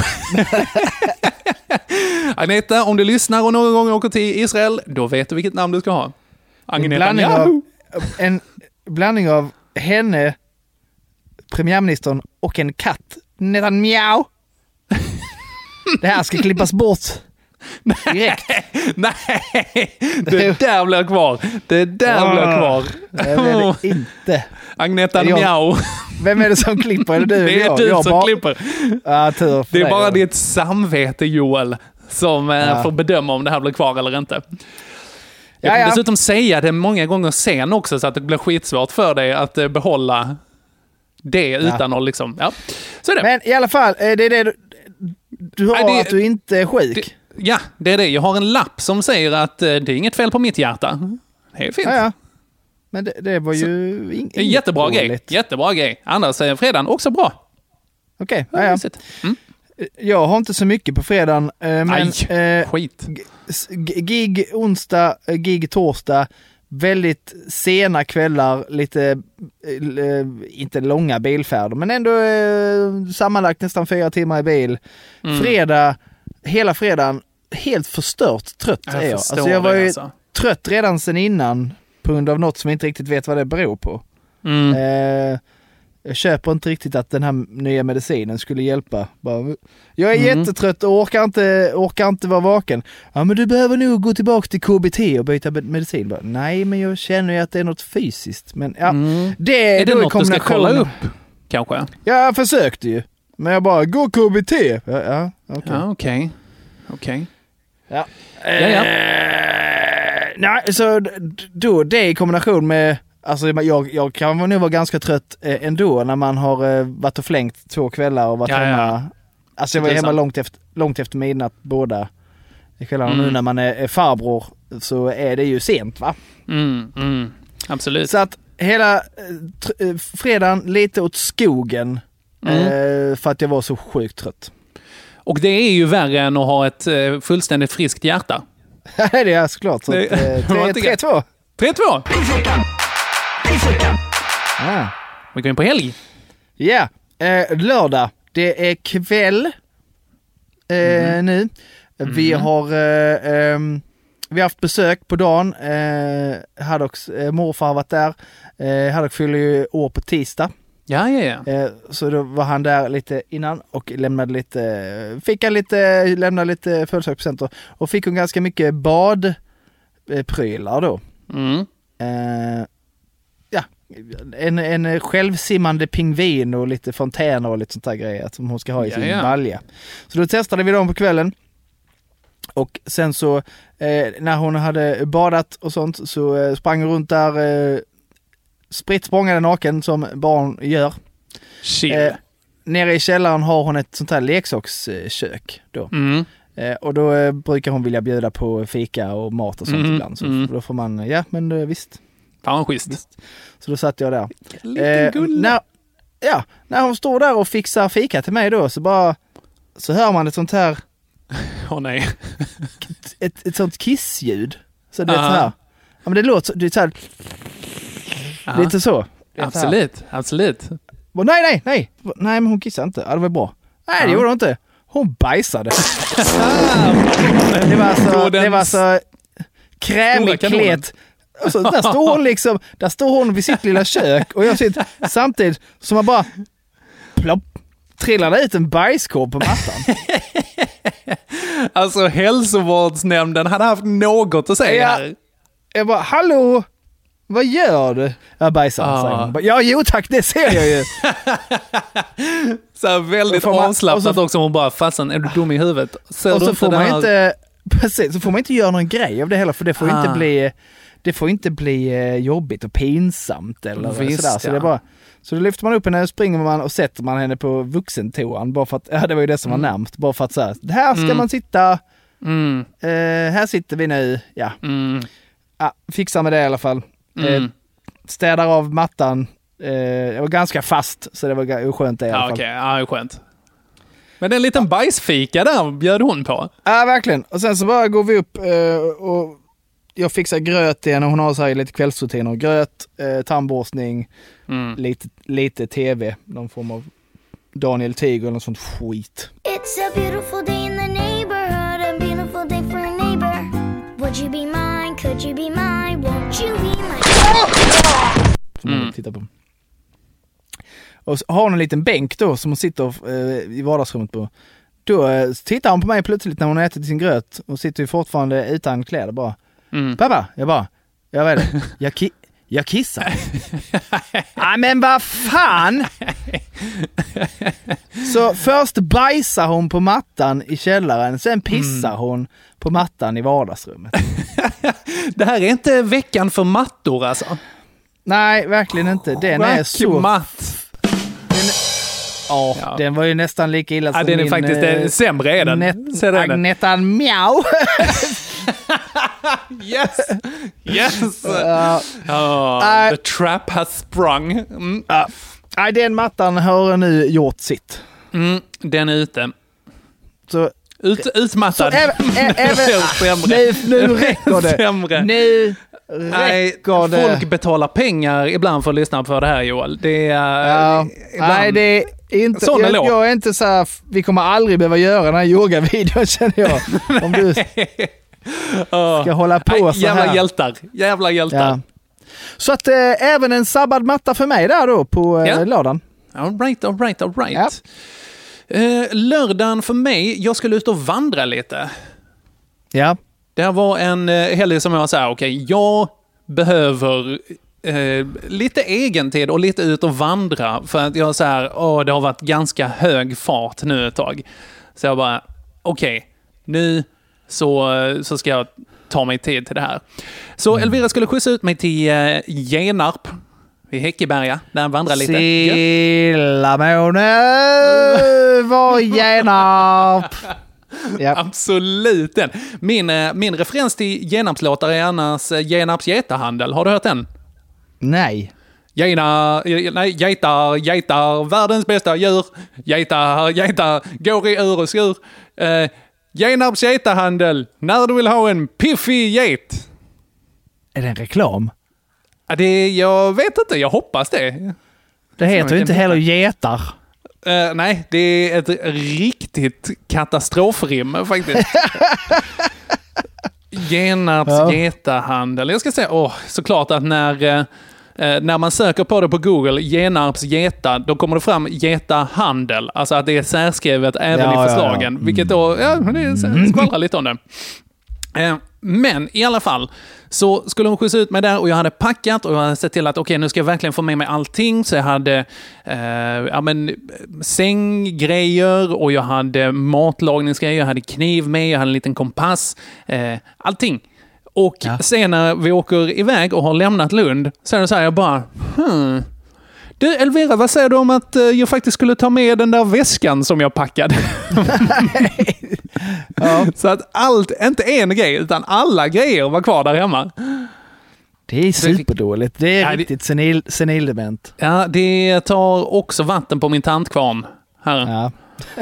Agneta, om du lyssnar och någon gång åker till Israel, då vet du vilket namn du ska ha. Agnetanyahu. En blandning av henne, premiärministern, och en katt. Netanyahu. Det här ska klippas bort. Direkt. Nej, det där blir kvar. Det där blir kvar. Det blir det inte. Agneta Njau. Vem är det som klipper? Är det du? Det är du som klipper. Ja, tur för det är dig, bara då. ditt samvete, Joel, som får bedöma om det här blir kvar eller inte. Jag kan dessutom säga det många gånger sen också, så att det blir skitsvårt för dig att behålla det utan att liksom... Ja. Så är det. Men i alla fall, det är det du har, att du inte är sjuk. Det är det. Jag har en lapp som säger att det är inget fel på mitt hjärta. Det är fint. Ja. Men det var ju inget jättebra grej. Jättebra grej. Annars är fredagen också bra. Okej. Ja. Jag har inte så mycket på fredagen. Men skit. Gig onsdag, gig torsdag. Väldigt sena kvällar, lite inte långa bilfärder, men ändå sammanlagt nästan 4 timmar i bil. Fredag, hela fredagen, helt förstört trött är jag. Alltså jag var ju trött redan sen innan på grund av något som jag inte riktigt vet vad det beror på. Jag köper inte riktigt att den här nya medicinen skulle hjälpa. Jag är jättetrött och orkar inte vara vaken. Ja, men du behöver nog gå tillbaka till KBT och byta medicin. Nej, men jag känner ju att det är något fysiskt. Men ja, är det något du ska kolla upp? Kanske? Jag försökte ju. Men jag bara, gå KBT. Okej. Nej, så då det i kombination med Alltså jag kan nog vara ganska trött ändå när man har varit och flängt 2 kvällar och varit hemma. Alltså jag var hemma långt efter midnatt båda kvällarna. Nu när man är farbror så är det ju sent, va? Absolut. Så att hela fredagen lite åt skogen för att jag var så sjukt trött. Och det är ju värre än att ha ett fullständigt friskt hjärta. Det är såklart. Så 3-2. 3-2! Vi går in på helg. Ja, lördag. Det är kväll nu. Vi har haft besök på dagen. Haddocks morfar har varit där. Haddock fyller ju år på tisdag. Ja. Så då var han där lite innan och lämnade lite födelsedagspresenter. Och fick hon ganska mycket badprylar då. En självsimmande pingvin och lite fontäner och lite sånt där grejer som hon ska ha i sin balja. Så då testade vi dem på kvällen. Och sen så när hon hade badat och sånt så sprang hon runt där spritt språngade naken som barn gör. Nere i källaren har hon ett sånt här leksakskök då. Och då brukar hon vilja bjuda på fika och mat och sånt ibland. Så då får man, men visst. Fan schysst. Så då satt jag där. När hon står där och fixar fika till mig då så hör man ett sånt här nej. ett sånt kissljud. Så det är så här. Ja, men det låter det är så här. Lite så. Absolut. Nej, men hon kissade inte. Ja, det var bra. Nej, det gjorde hon inte. Hon bajsade. Det var så krämig klet. Och så, där står hon vid sitt lilla kök och jag sitter samtidigt som man bara trillade ut en bajskorv på mattan. Alltså hälsovårdsnämnden hade haft något att säga här. Jag bara, hallå, vad gör du? Jag bajsar. Jo tack, det ser jag ju. Så här väldigt avslappnat också. Hon bara, fasen, är du dum i huvudet? Och så får man inte, precis, så får man inte göra någon grej av det heller, för det får inte bli jobbigt och pinsamt eller sådär. Så det är bara, så då lyfter man upp henne och springer man och sätter man henne på vuxentoan bara för att, det var ju det som var närmast, bara för att säga, här ska man sitta, här sitter vi nu, fixar med det i alla fall. Städar av mattan, det var ganska fast så det var skönt det i alla fall. Okej, skönt. Men en liten bajsfika där bjöd hon på. Ja, verkligen. Och sen så bara går vi upp och jag fixar gröt igen och hon har så här lite kvällsrutiner. Gröt, tandborstning, lite tv. Någon form av Daniel Tiger eller något sånt skit. It's a beautiful day in the neighborhood, a beautiful day for a neighbor. Would you be mine, could you be mine, won't you be mine? Som man tittar på. Och så har hon en liten bänk då som hon sitter i vardagsrummet på. Då tittar hon på mig plötsligt när hon har ätit sin gröt och sitter ju fortfarande utan kläder bara. Pappa, jag vet det. Jag kissar. Men vad fan? Så först bajsar hon på mattan i källaren, sen pissar hon på mattan i vardagsrummet. Det här är inte veckan för mattor alltså. Nej, verkligen inte. Den är så... Den var ju nästan lika illa som den är faktiskt sämre är den. Agnettan Mjau. Yes. The trap has sprung. Den mattan har nu gjort sitt. Den är ute. Så utmattad. Nu räcker det. Sämre. Nu räcker det. Folk betalar pengar ibland för att lyssna på det här, Joel. Det är nej, det är inte. Jag är inte så här, vi kommer aldrig behöva göra den här yoga-videon, känner jag. Om du ska hålla på så här. Jävla hjältar. Ja. Så att även en sabbatmatta för mig där då på lördagen. All right. Ja. Lördagen för mig, jag skulle ut och vandra lite. Ja. Det här var en helg som jag sa, okej, jag behöver lite egentid och lite ut och vandra för att jag så här, det har varit ganska hög fart nu ett tag. Så jag bara, okej, nu så ska jag ta mig tid till det här. Så Elvira skulle skjutsa ut mig till Genarp i Häckeberga, där han vandrar lite. Sillamåne var Genarp. Yep. Absolut den. Min referens till Genarpslåtar är annars Genarps getahandel. Har du hört den? Nej. Geitar, världens bästa djur. Geitar, går i ur och skur. Genarps getahandel, när du vill ha en piffig get. Är det en reklam? Jag vet inte, jag hoppas det. Det heter ju inte heller getar. Nej, det är ett riktigt katastrofrim faktiskt. Genarps getahandel. Jag ska säga, såklart att när man söker på det på Google, Genarps geta, då kommer det fram getahandel. Alltså att det är särskrivet även i förslagen. Vilket då, det skvallrar lite om det. Men i alla fall så skulle hon skjutsa ut mig där och jag hade packat och jag hade sett till att nu ska jag verkligen få med mig allting. Så jag hade sänggrejer och jag hade matlagningsgrejer, jag hade kniv med, jag hade en liten kompass, allting. Och sen när vi åker iväg och har lämnat Lund så är det så här, jag bara Du Elvira, vad säger du om att jag faktiskt skulle ta med den där väskan som jag packade? Så att allt, inte en grej, utan alla grejer var kvar där hemma. Det är superdåligt. Det är riktigt senildement. Ja, det tar också vatten på min tantkvarn här. Ja.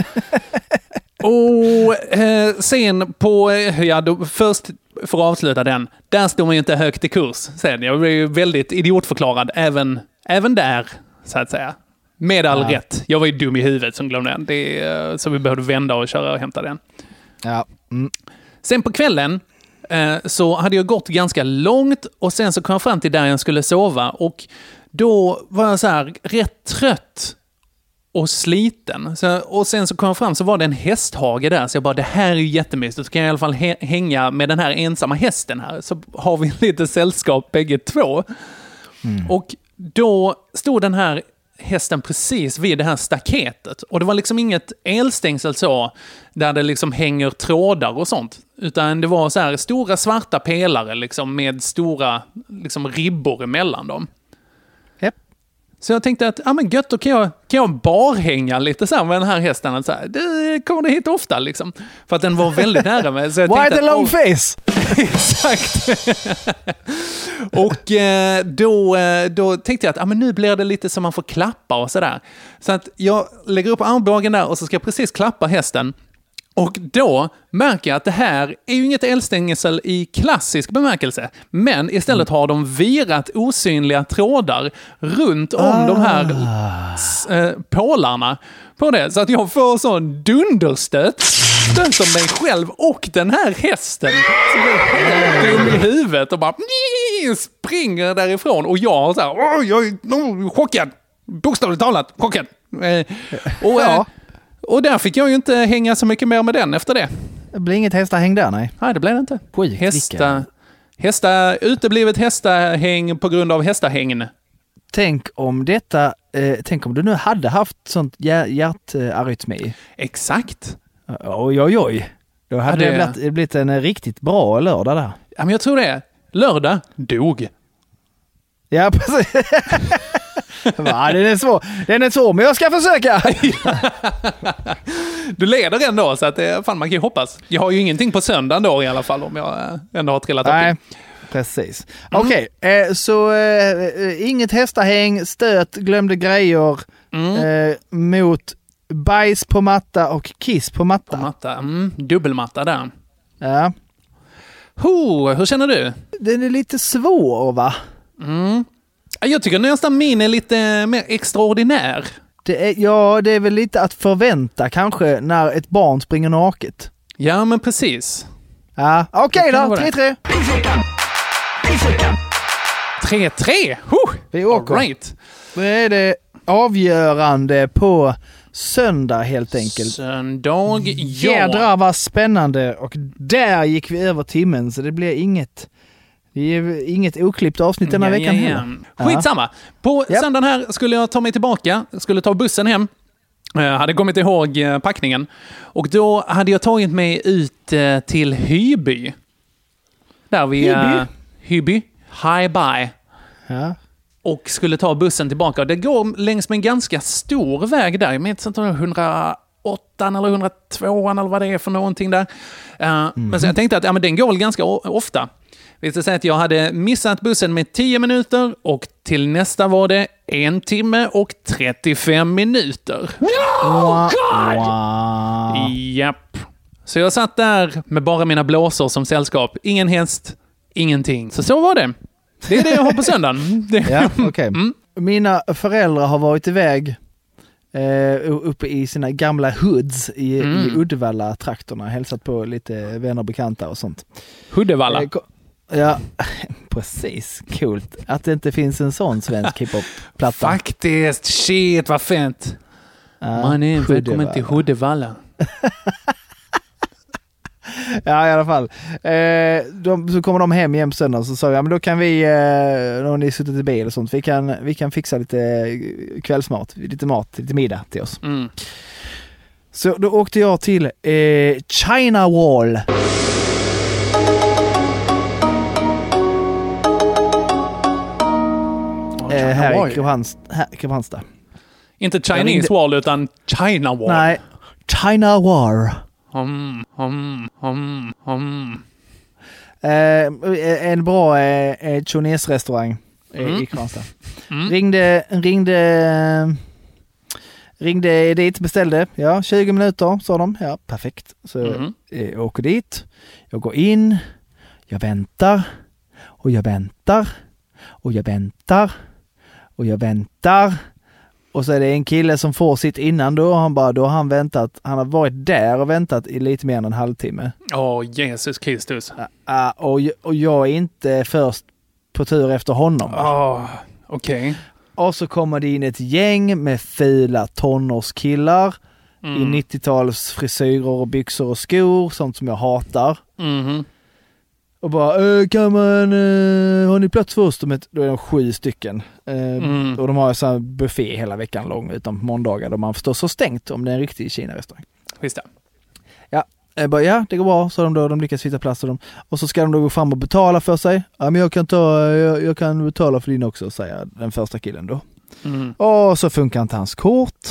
Och sen på, först för att avsluta den, där stod man ju inte högt i kurs. Sen, jag blev ju väldigt idiotförklarad även där, så att säga. Med all rätt. Jag var ju dum i huvudet som glömde den. Så vi behövde vända och köra och hämta den. Ja. Sen på kvällen så hade jag gått ganska långt och sen så kom jag fram till där jag skulle sova. Och då var jag så här rätt trött och sliten. Och sen så kom jag fram så var det en hästhage där. Så jag bara, det här är ju jättemysigt. Så kan jag i alla fall hänga med den här ensamma hästen här. Så har vi lite sällskap bägge två. Och då stod den här hästen precis vid det här staketet. Och det var liksom inget elstängsel så, där det liksom hänger trådar och sånt. Utan det var så här stora svarta pelare liksom, med stora liksom, ribbor emellan dem. Yep. Så jag tänkte att, men gött, då kan jag barhänga lite så här med den här hästen. Så här, det kommer det hit ofta liksom. För att den var väldigt nära mig. Så jag Why the long face? Exakt. Och då tänkte jag att men nu blir det lite som man får klappa och sådär. Så att jag lägger upp armbågen där och så ska jag precis klappa hästen. Och då märker jag att det här är ju inget elstängsel i klassisk bemärkelse. Men istället har de virat osynliga trådar runt om de här pålarna på det. Så att jag får sån dunderstöt som mig själv och den här hästen. Så jag är dum i huvudet och bara springer därifrån. Och jag så här, jag är chockad. Bokstavligt talat, chockad. Och där fick jag ju inte hänga så mycket mer med den efter det. Det blir inget hästahäng där, nej. Nej, det blev det inte. Hästa, uteblivet hästahäng på grund av hästahängn. Tänk om du nu hade haft sånt hjärtarytmi. Exakt. Oj. Då hade det blivit en riktigt bra lördag där. Ja, men jag tror det. Lördag dog. Ja, precis. Ja, den är svår, men jag ska försöka. Du leder ändå, så att man kan ju hoppas. Jag har ju ingenting på söndagen då i alla fall, om jag ändå har trillat upp. Nej, precis. Okej, så inget hästahäng, stöt, glömde grejer mot bajs på matta och kiss på matta. Dubbelmatta där. Ja. Hur känner du? Den är lite svår, va? Jag tycker nästan min är lite mer extraordinär. Det är väl lite att förvänta kanske när ett barn springer naket. Ja, men precis. Ja, okej då. 3-3. 3-3? Vi åker. Right. Då är det avgörande på söndag helt enkelt. Söndag, Jädrar vad spännande. Och där gick vi över timmen, så det blir inget oklippt avsnitt denna veckan heller. Skitsamma. På söndagen här skulle jag ta mig tillbaka. Skulle ta bussen hem. Jag hade kommit ihåg packningen. Och då hade jag tagit mig ut till Hyby. Där vi... Hyby? High-by. Ja. Och skulle ta bussen tillbaka. Det går längs med en ganska stor väg där. Jag vet inte om det är 108 eller 102 eller vad det är för någonting där. Men så jag tänkte att den går väl ganska ofta. Vi ska säga att jag hade missat bussen med 10 minuter och till nästa var det 1 timme och 35 minuter. No! Wow. Japp. Så jag satt där med bara mina blåsor som sällskap. Ingen häst, ingenting. Så var det. Det är det jag har på söndagen. Ja, okay. Mina föräldrar har varit iväg uppe i sina gamla hoods i Uddevalla-trakterna. Hälsat på lite vänner och bekanta och sånt. Uddevalla? Ja, precis. Coolt. Att det inte finns en sån svensk hiphop-platta. Faktiskt. Shit, vad fint. Man är välkommen till Uddevalla. Ja, i alla fall. Så kommer de hem jämt söndag, så sa jag, men då kan vi, när ni suttit i bil och sånt, vi kan fixa lite kvällsmat, lite middag till oss. Så då åkte jag till China Wall. Här i Kristianstad. Inte Chinese Wall utan China Wall. Nej, China Wall. En bra Chinese-restaurang i Kristianstad. Ringde dit, beställde. Ja, 20 minuter sa de. Ja, perfekt. Så jag åker dit. Jag går in. Jag väntar. Och jag väntar. Och jag väntar. Och jag väntar. Och så är det en kille som får sitt innan då. Då har han väntat. Han har varit där och väntat i lite mer än en halvtimme. Jesus Kristus. Och jag är inte först på tur efter honom. Okej. Och så kommer det in ett gäng med fula tonårskillar i 90-tals frisyrer och byxor och skor. Sånt som jag hatar. Och bara, har ni plats för oss? Då är de 7 stycken. Och de har så här buffé hela veckan lång, utom på måndagar, då man förstås så stängt om det är en riktig Kina-restaurang. Visst det. Ja, ja, det går bra. Så de lyckas hitta plats. Och så ska de då gå fram och betala för sig. Ja, men jag kan betala för din också, säger den första killen då. Och så funkar inte hans kort.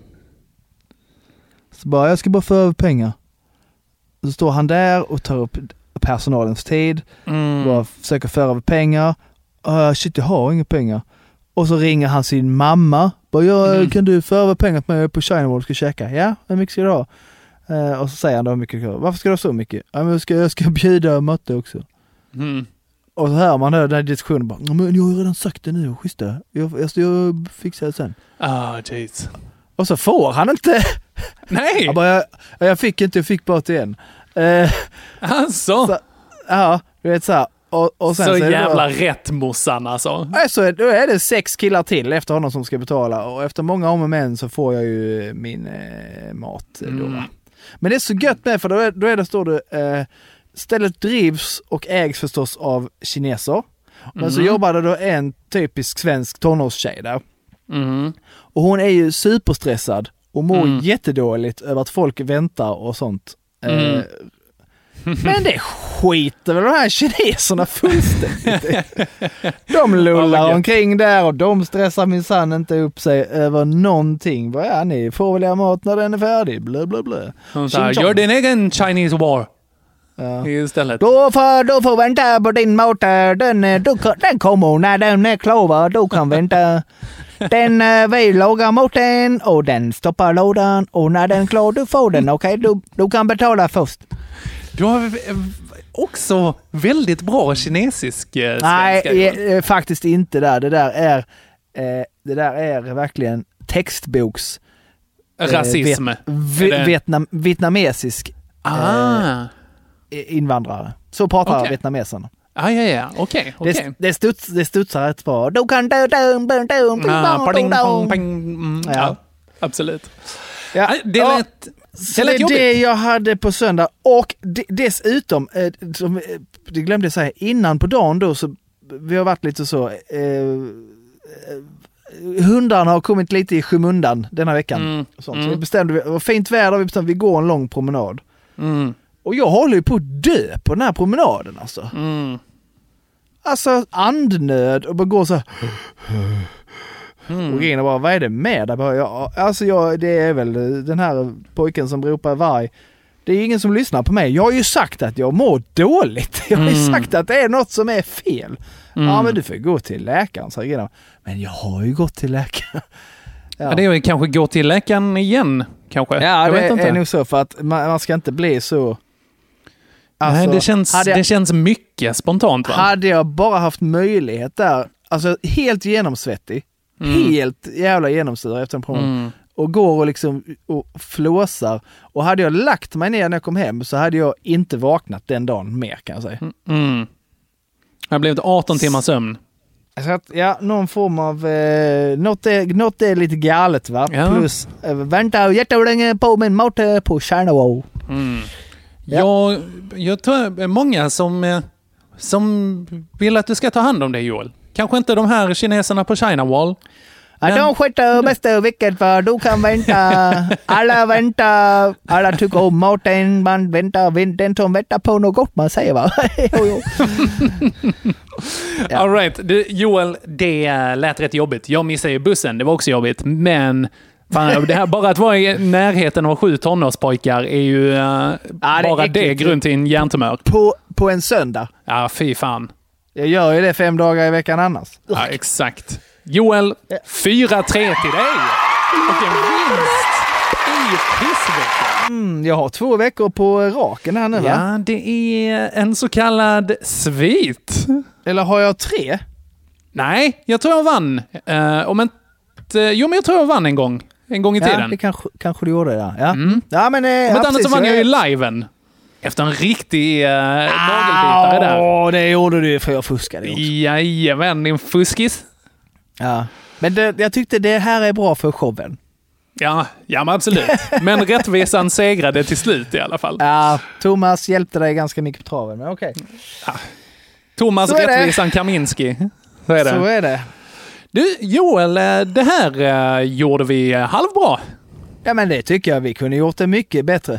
Så bara, jag ska bara få över pengar. Så står han där och tar upp personalens tid. Bara försöker föra över pengar. Shit, jag har inga pengar. Och så ringer han sin mamma. Bara, kan du föra över pengar på mig på China Wall, ska käka? Ja, hur mycket ska du ha? Och så säger han då hur mycket. Varför ska du ha så mycket? Ja, men jag ska bjuda matte också. Och så hör man den här diskussionen bara, men jag har redan sagt det nu, schysst det. Jag fixar det sen. Jeez. Och så får han inte. Nej! Jag fick inte, jag fick bara till en. Alltså? Så, ja, du vet så här. Och sen så jävla då, rätt mossan alltså. Så då är det 6 killar till efter honom som ska betala. Och efter många om och men så får jag ju min mat då. Men det är så gött med, för då är det, står det, stället drivs och ägs förstås av kineser. Men så jobbade då en typisk svensk tonårstjej där. Och hon är ju superstressad och mår jättedåligt över att folk väntar och sånt. Men det skiter väl de här kineserna fullständigt. De lullar omkring där och de stressar minsann inte upp sig över någonting. Ja, ni får väl mat när den är färdig. Blä, blä, blä. Gör din egen Chinese War. Ja. Istället. Du får vänta på din mat. Den kommer när den är klar. Du kan vänta. Den vi lagar maten och den stoppar lådan. Och när den är klar, du får den. Okej? Du kan betala först. Du har också väldigt bra kinesisk svenska. Nej, faktiskt inte där. Det där är verkligen textboks rasism. Vietnamesisk invandrare. Så pratar vietnameserna. Ja. Okej. Det studsar rätt bra. Du kan ja, absolut. Ja, det lät... Så det är det jag hade på söndag. Och dessutom, det glömde jag säga, innan på dagen då, så vi har varit lite så hundarna har kommit lite i skymundan denna veckan. Så vi bestämde, det var fint väder, vi bestämde vi går en lång promenad. Och jag håller ju på att dö på den här promenaden alltså. Alltså andnöd och bara går så här. Och grejen bara, vad är det med? Det är väl den här pojken som ropar varg. Det är ingen som lyssnar på mig. Jag har ju sagt att jag mår dåligt. Jag har ju sagt att det är något som är fel. Ja, men du får gå till läkaren, sa Gina. Men jag har ju gått till läkaren. Ja, det är ju kanske gå till läkaren igen, kanske. Ja, jag vet inte. Är nog så, för att man ska inte bli så... Alltså, nej, det känns mycket spontant, va? Hade jag bara haft möjlighet där, alltså helt genomsvettig, helt jävla genomsyra efter en promenad, och går och liksom och flåsar, och hade jag lagt mig ner när jag kom hem så hade jag inte vaknat den dagen mer, kan jag säga. Det har blivit 18 timmars sömn. Så att, ja, någon form av något är lite galet, va? Ja. Plus vänta jättelänge på min mat på China Wall. Ja. Jag tror många som vill att du ska ta hand om det, Joel. Kanske inte de här kineserna på China Wall. De sköter bästa vilket, för du kan vänta. Alla tycker om maten, man väntar, den som väntar på något gott, man säger, va? Ja. All right. Joel, det lät rätt jobbigt. Jag missade ju bussen, det var också jobbigt. Men fan, det här, bara att vara i närheten av 7 tonårspojkar är ju bara det grund till en hjärntumör. På en söndag? Ja, fy fan. Jag gör ju det 5 dagar i veckan annars. Ja, exakt. Joel, 4-3 till dig. Och en vinst i pissveckan. Jag har 2 veckor på raken här nu, va? Ja, det är en så kallad svit. Eller har jag 3? Nej, jag tror jag vann. Men jag tror jag vann en gång i tiden. Ja, det kanske du gjorde, ja. Ja, men annars så vann jag ju liven. Efter en riktig nagelbitare där. Ja, det gjorde du, för jag fuskade också. Jajamän, din fuskis. Ja, men jag tyckte det här är bra för showen. Ja, men absolut. Men rättvisan segrade till slut i alla fall. Ja, Thomas hjälpte dig ganska mycket på traven, men okej. Ja. Thomas rättvisan Kaminski. Så är det. Så är det. Du, Joel, det här gjorde vi halvbra. Ja, men det tycker jag vi kunde gjort det mycket bättre.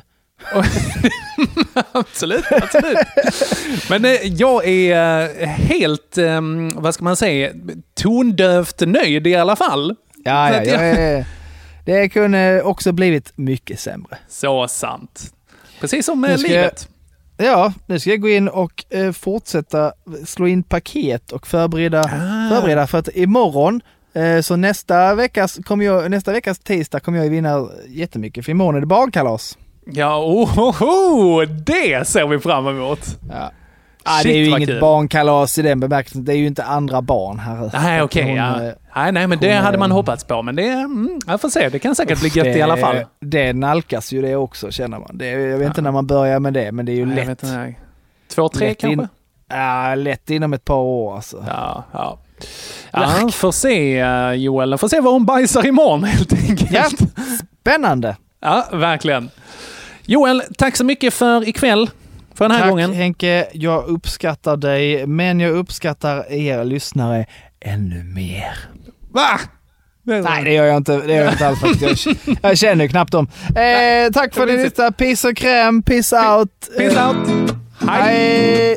Absolut. Men jag är helt, vad ska man säga, tondövt nöjd i alla fall. Ja, det kunde också blivit mycket sämre. Så sant. Precis som med livet. Ja, nu ska jag gå in och fortsätta slå in paket och förbereda för att imorgon, så nästa veckas tisdag kommer jag vinna jättemycket, för imorgon är det barnkalas. Ja, det ser vi fram emot. Ja. Det är ju inget barnkalas i den bemärkelsen. Det är ju inte andra barn här. Nej, okej. Nej, men det hade man hoppats på. Men det, jag får se. Det kan säkert bli gött i alla fall. Det nalkas ju det också, känner man. Jag vet inte när man börjar med det, men det är ju lätt. 2-3 kanske? Lätt inom ett par år alltså. Ja, får se, Joel. Får se vad hon bajsar imorgon, helt enkelt. Ja, spännande. Ja, verkligen. Joel, tack så mycket för ikväll. För den här gången. Tack Henke, jag uppskattar dig, men jag uppskattar er lyssnare ännu mer. Va? Nej, det gör jag inte. Det gör jag inte alls faktiskt. Jag känner knappt dem. Tack för din lista. Peace och kräm. Peace out. Peace out. Hej.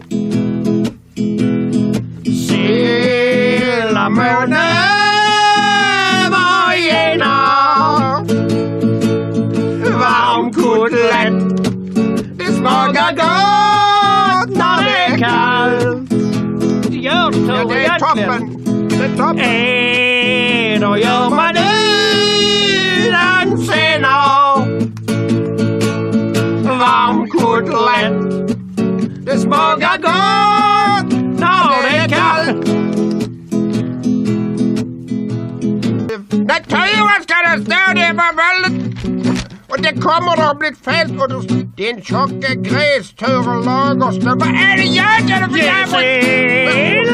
Silla måne var gena varm kotlett. Det smakar gott när det är kallt. Det gör det, ja, det är toppen. Det är toppen. Då gör man utan senap. Varm kotlett. Det smakar gott när det är kallt. Naturen ska det stå, det var väldigt. Och det kommer att bli fält och din tjocka grästur och lagerstå. Vad är det jag gör för jävligt?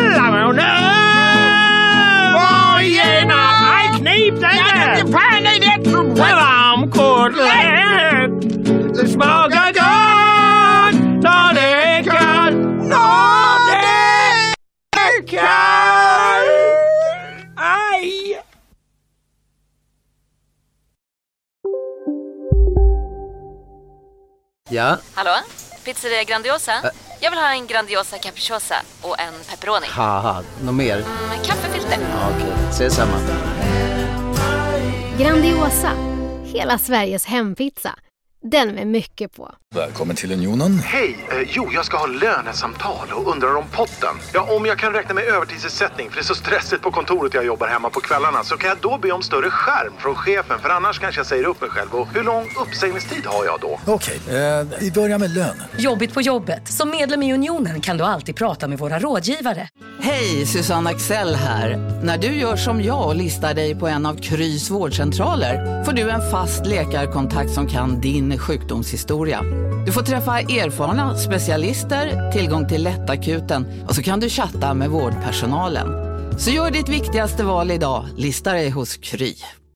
Var gena. Nej, knip den där. Ja, fan är det så bra. Varm kotlett. Det smakar gott när det är kallt. När det är kallt. Aj. Ja? Hallå? Pizzeria Grandiosa? Jag vill ha en Grandiosa capriciosa och en pepperoni. Haha, något mer? Kaffefilter. Ja, okej, ses samma. Grandiosa, hela Sveriges hempizza. Den med mycket på. Välkommen till Unionen. Hej, jag ska ha lönesamtal och undrar om potten. Ja, om jag kan räkna med övertidsersättning för det är så stressigt på kontoret jag jobbar hemma på kvällarna, så kan jag då be om större skärm från chefen, för annars kanske jag säger upp mig själv. Och hur lång uppsägningstid har jag då? Okej, vi börjar med lön. Jobbigt på jobbet. Som medlem i Unionen kan du alltid prata med våra rådgivare. Hej, Susanne Axel här. När du gör som jag och listar dig på en av Krys vårdcentraler får du en fast läkarkontakt som kan din sjukdomshistoria. Du får träffa erfarna specialister, tillgång till lättakuten och så kan du chatta med vårdpersonalen. Så gör ditt viktigaste val idag, lista dig hos Kry.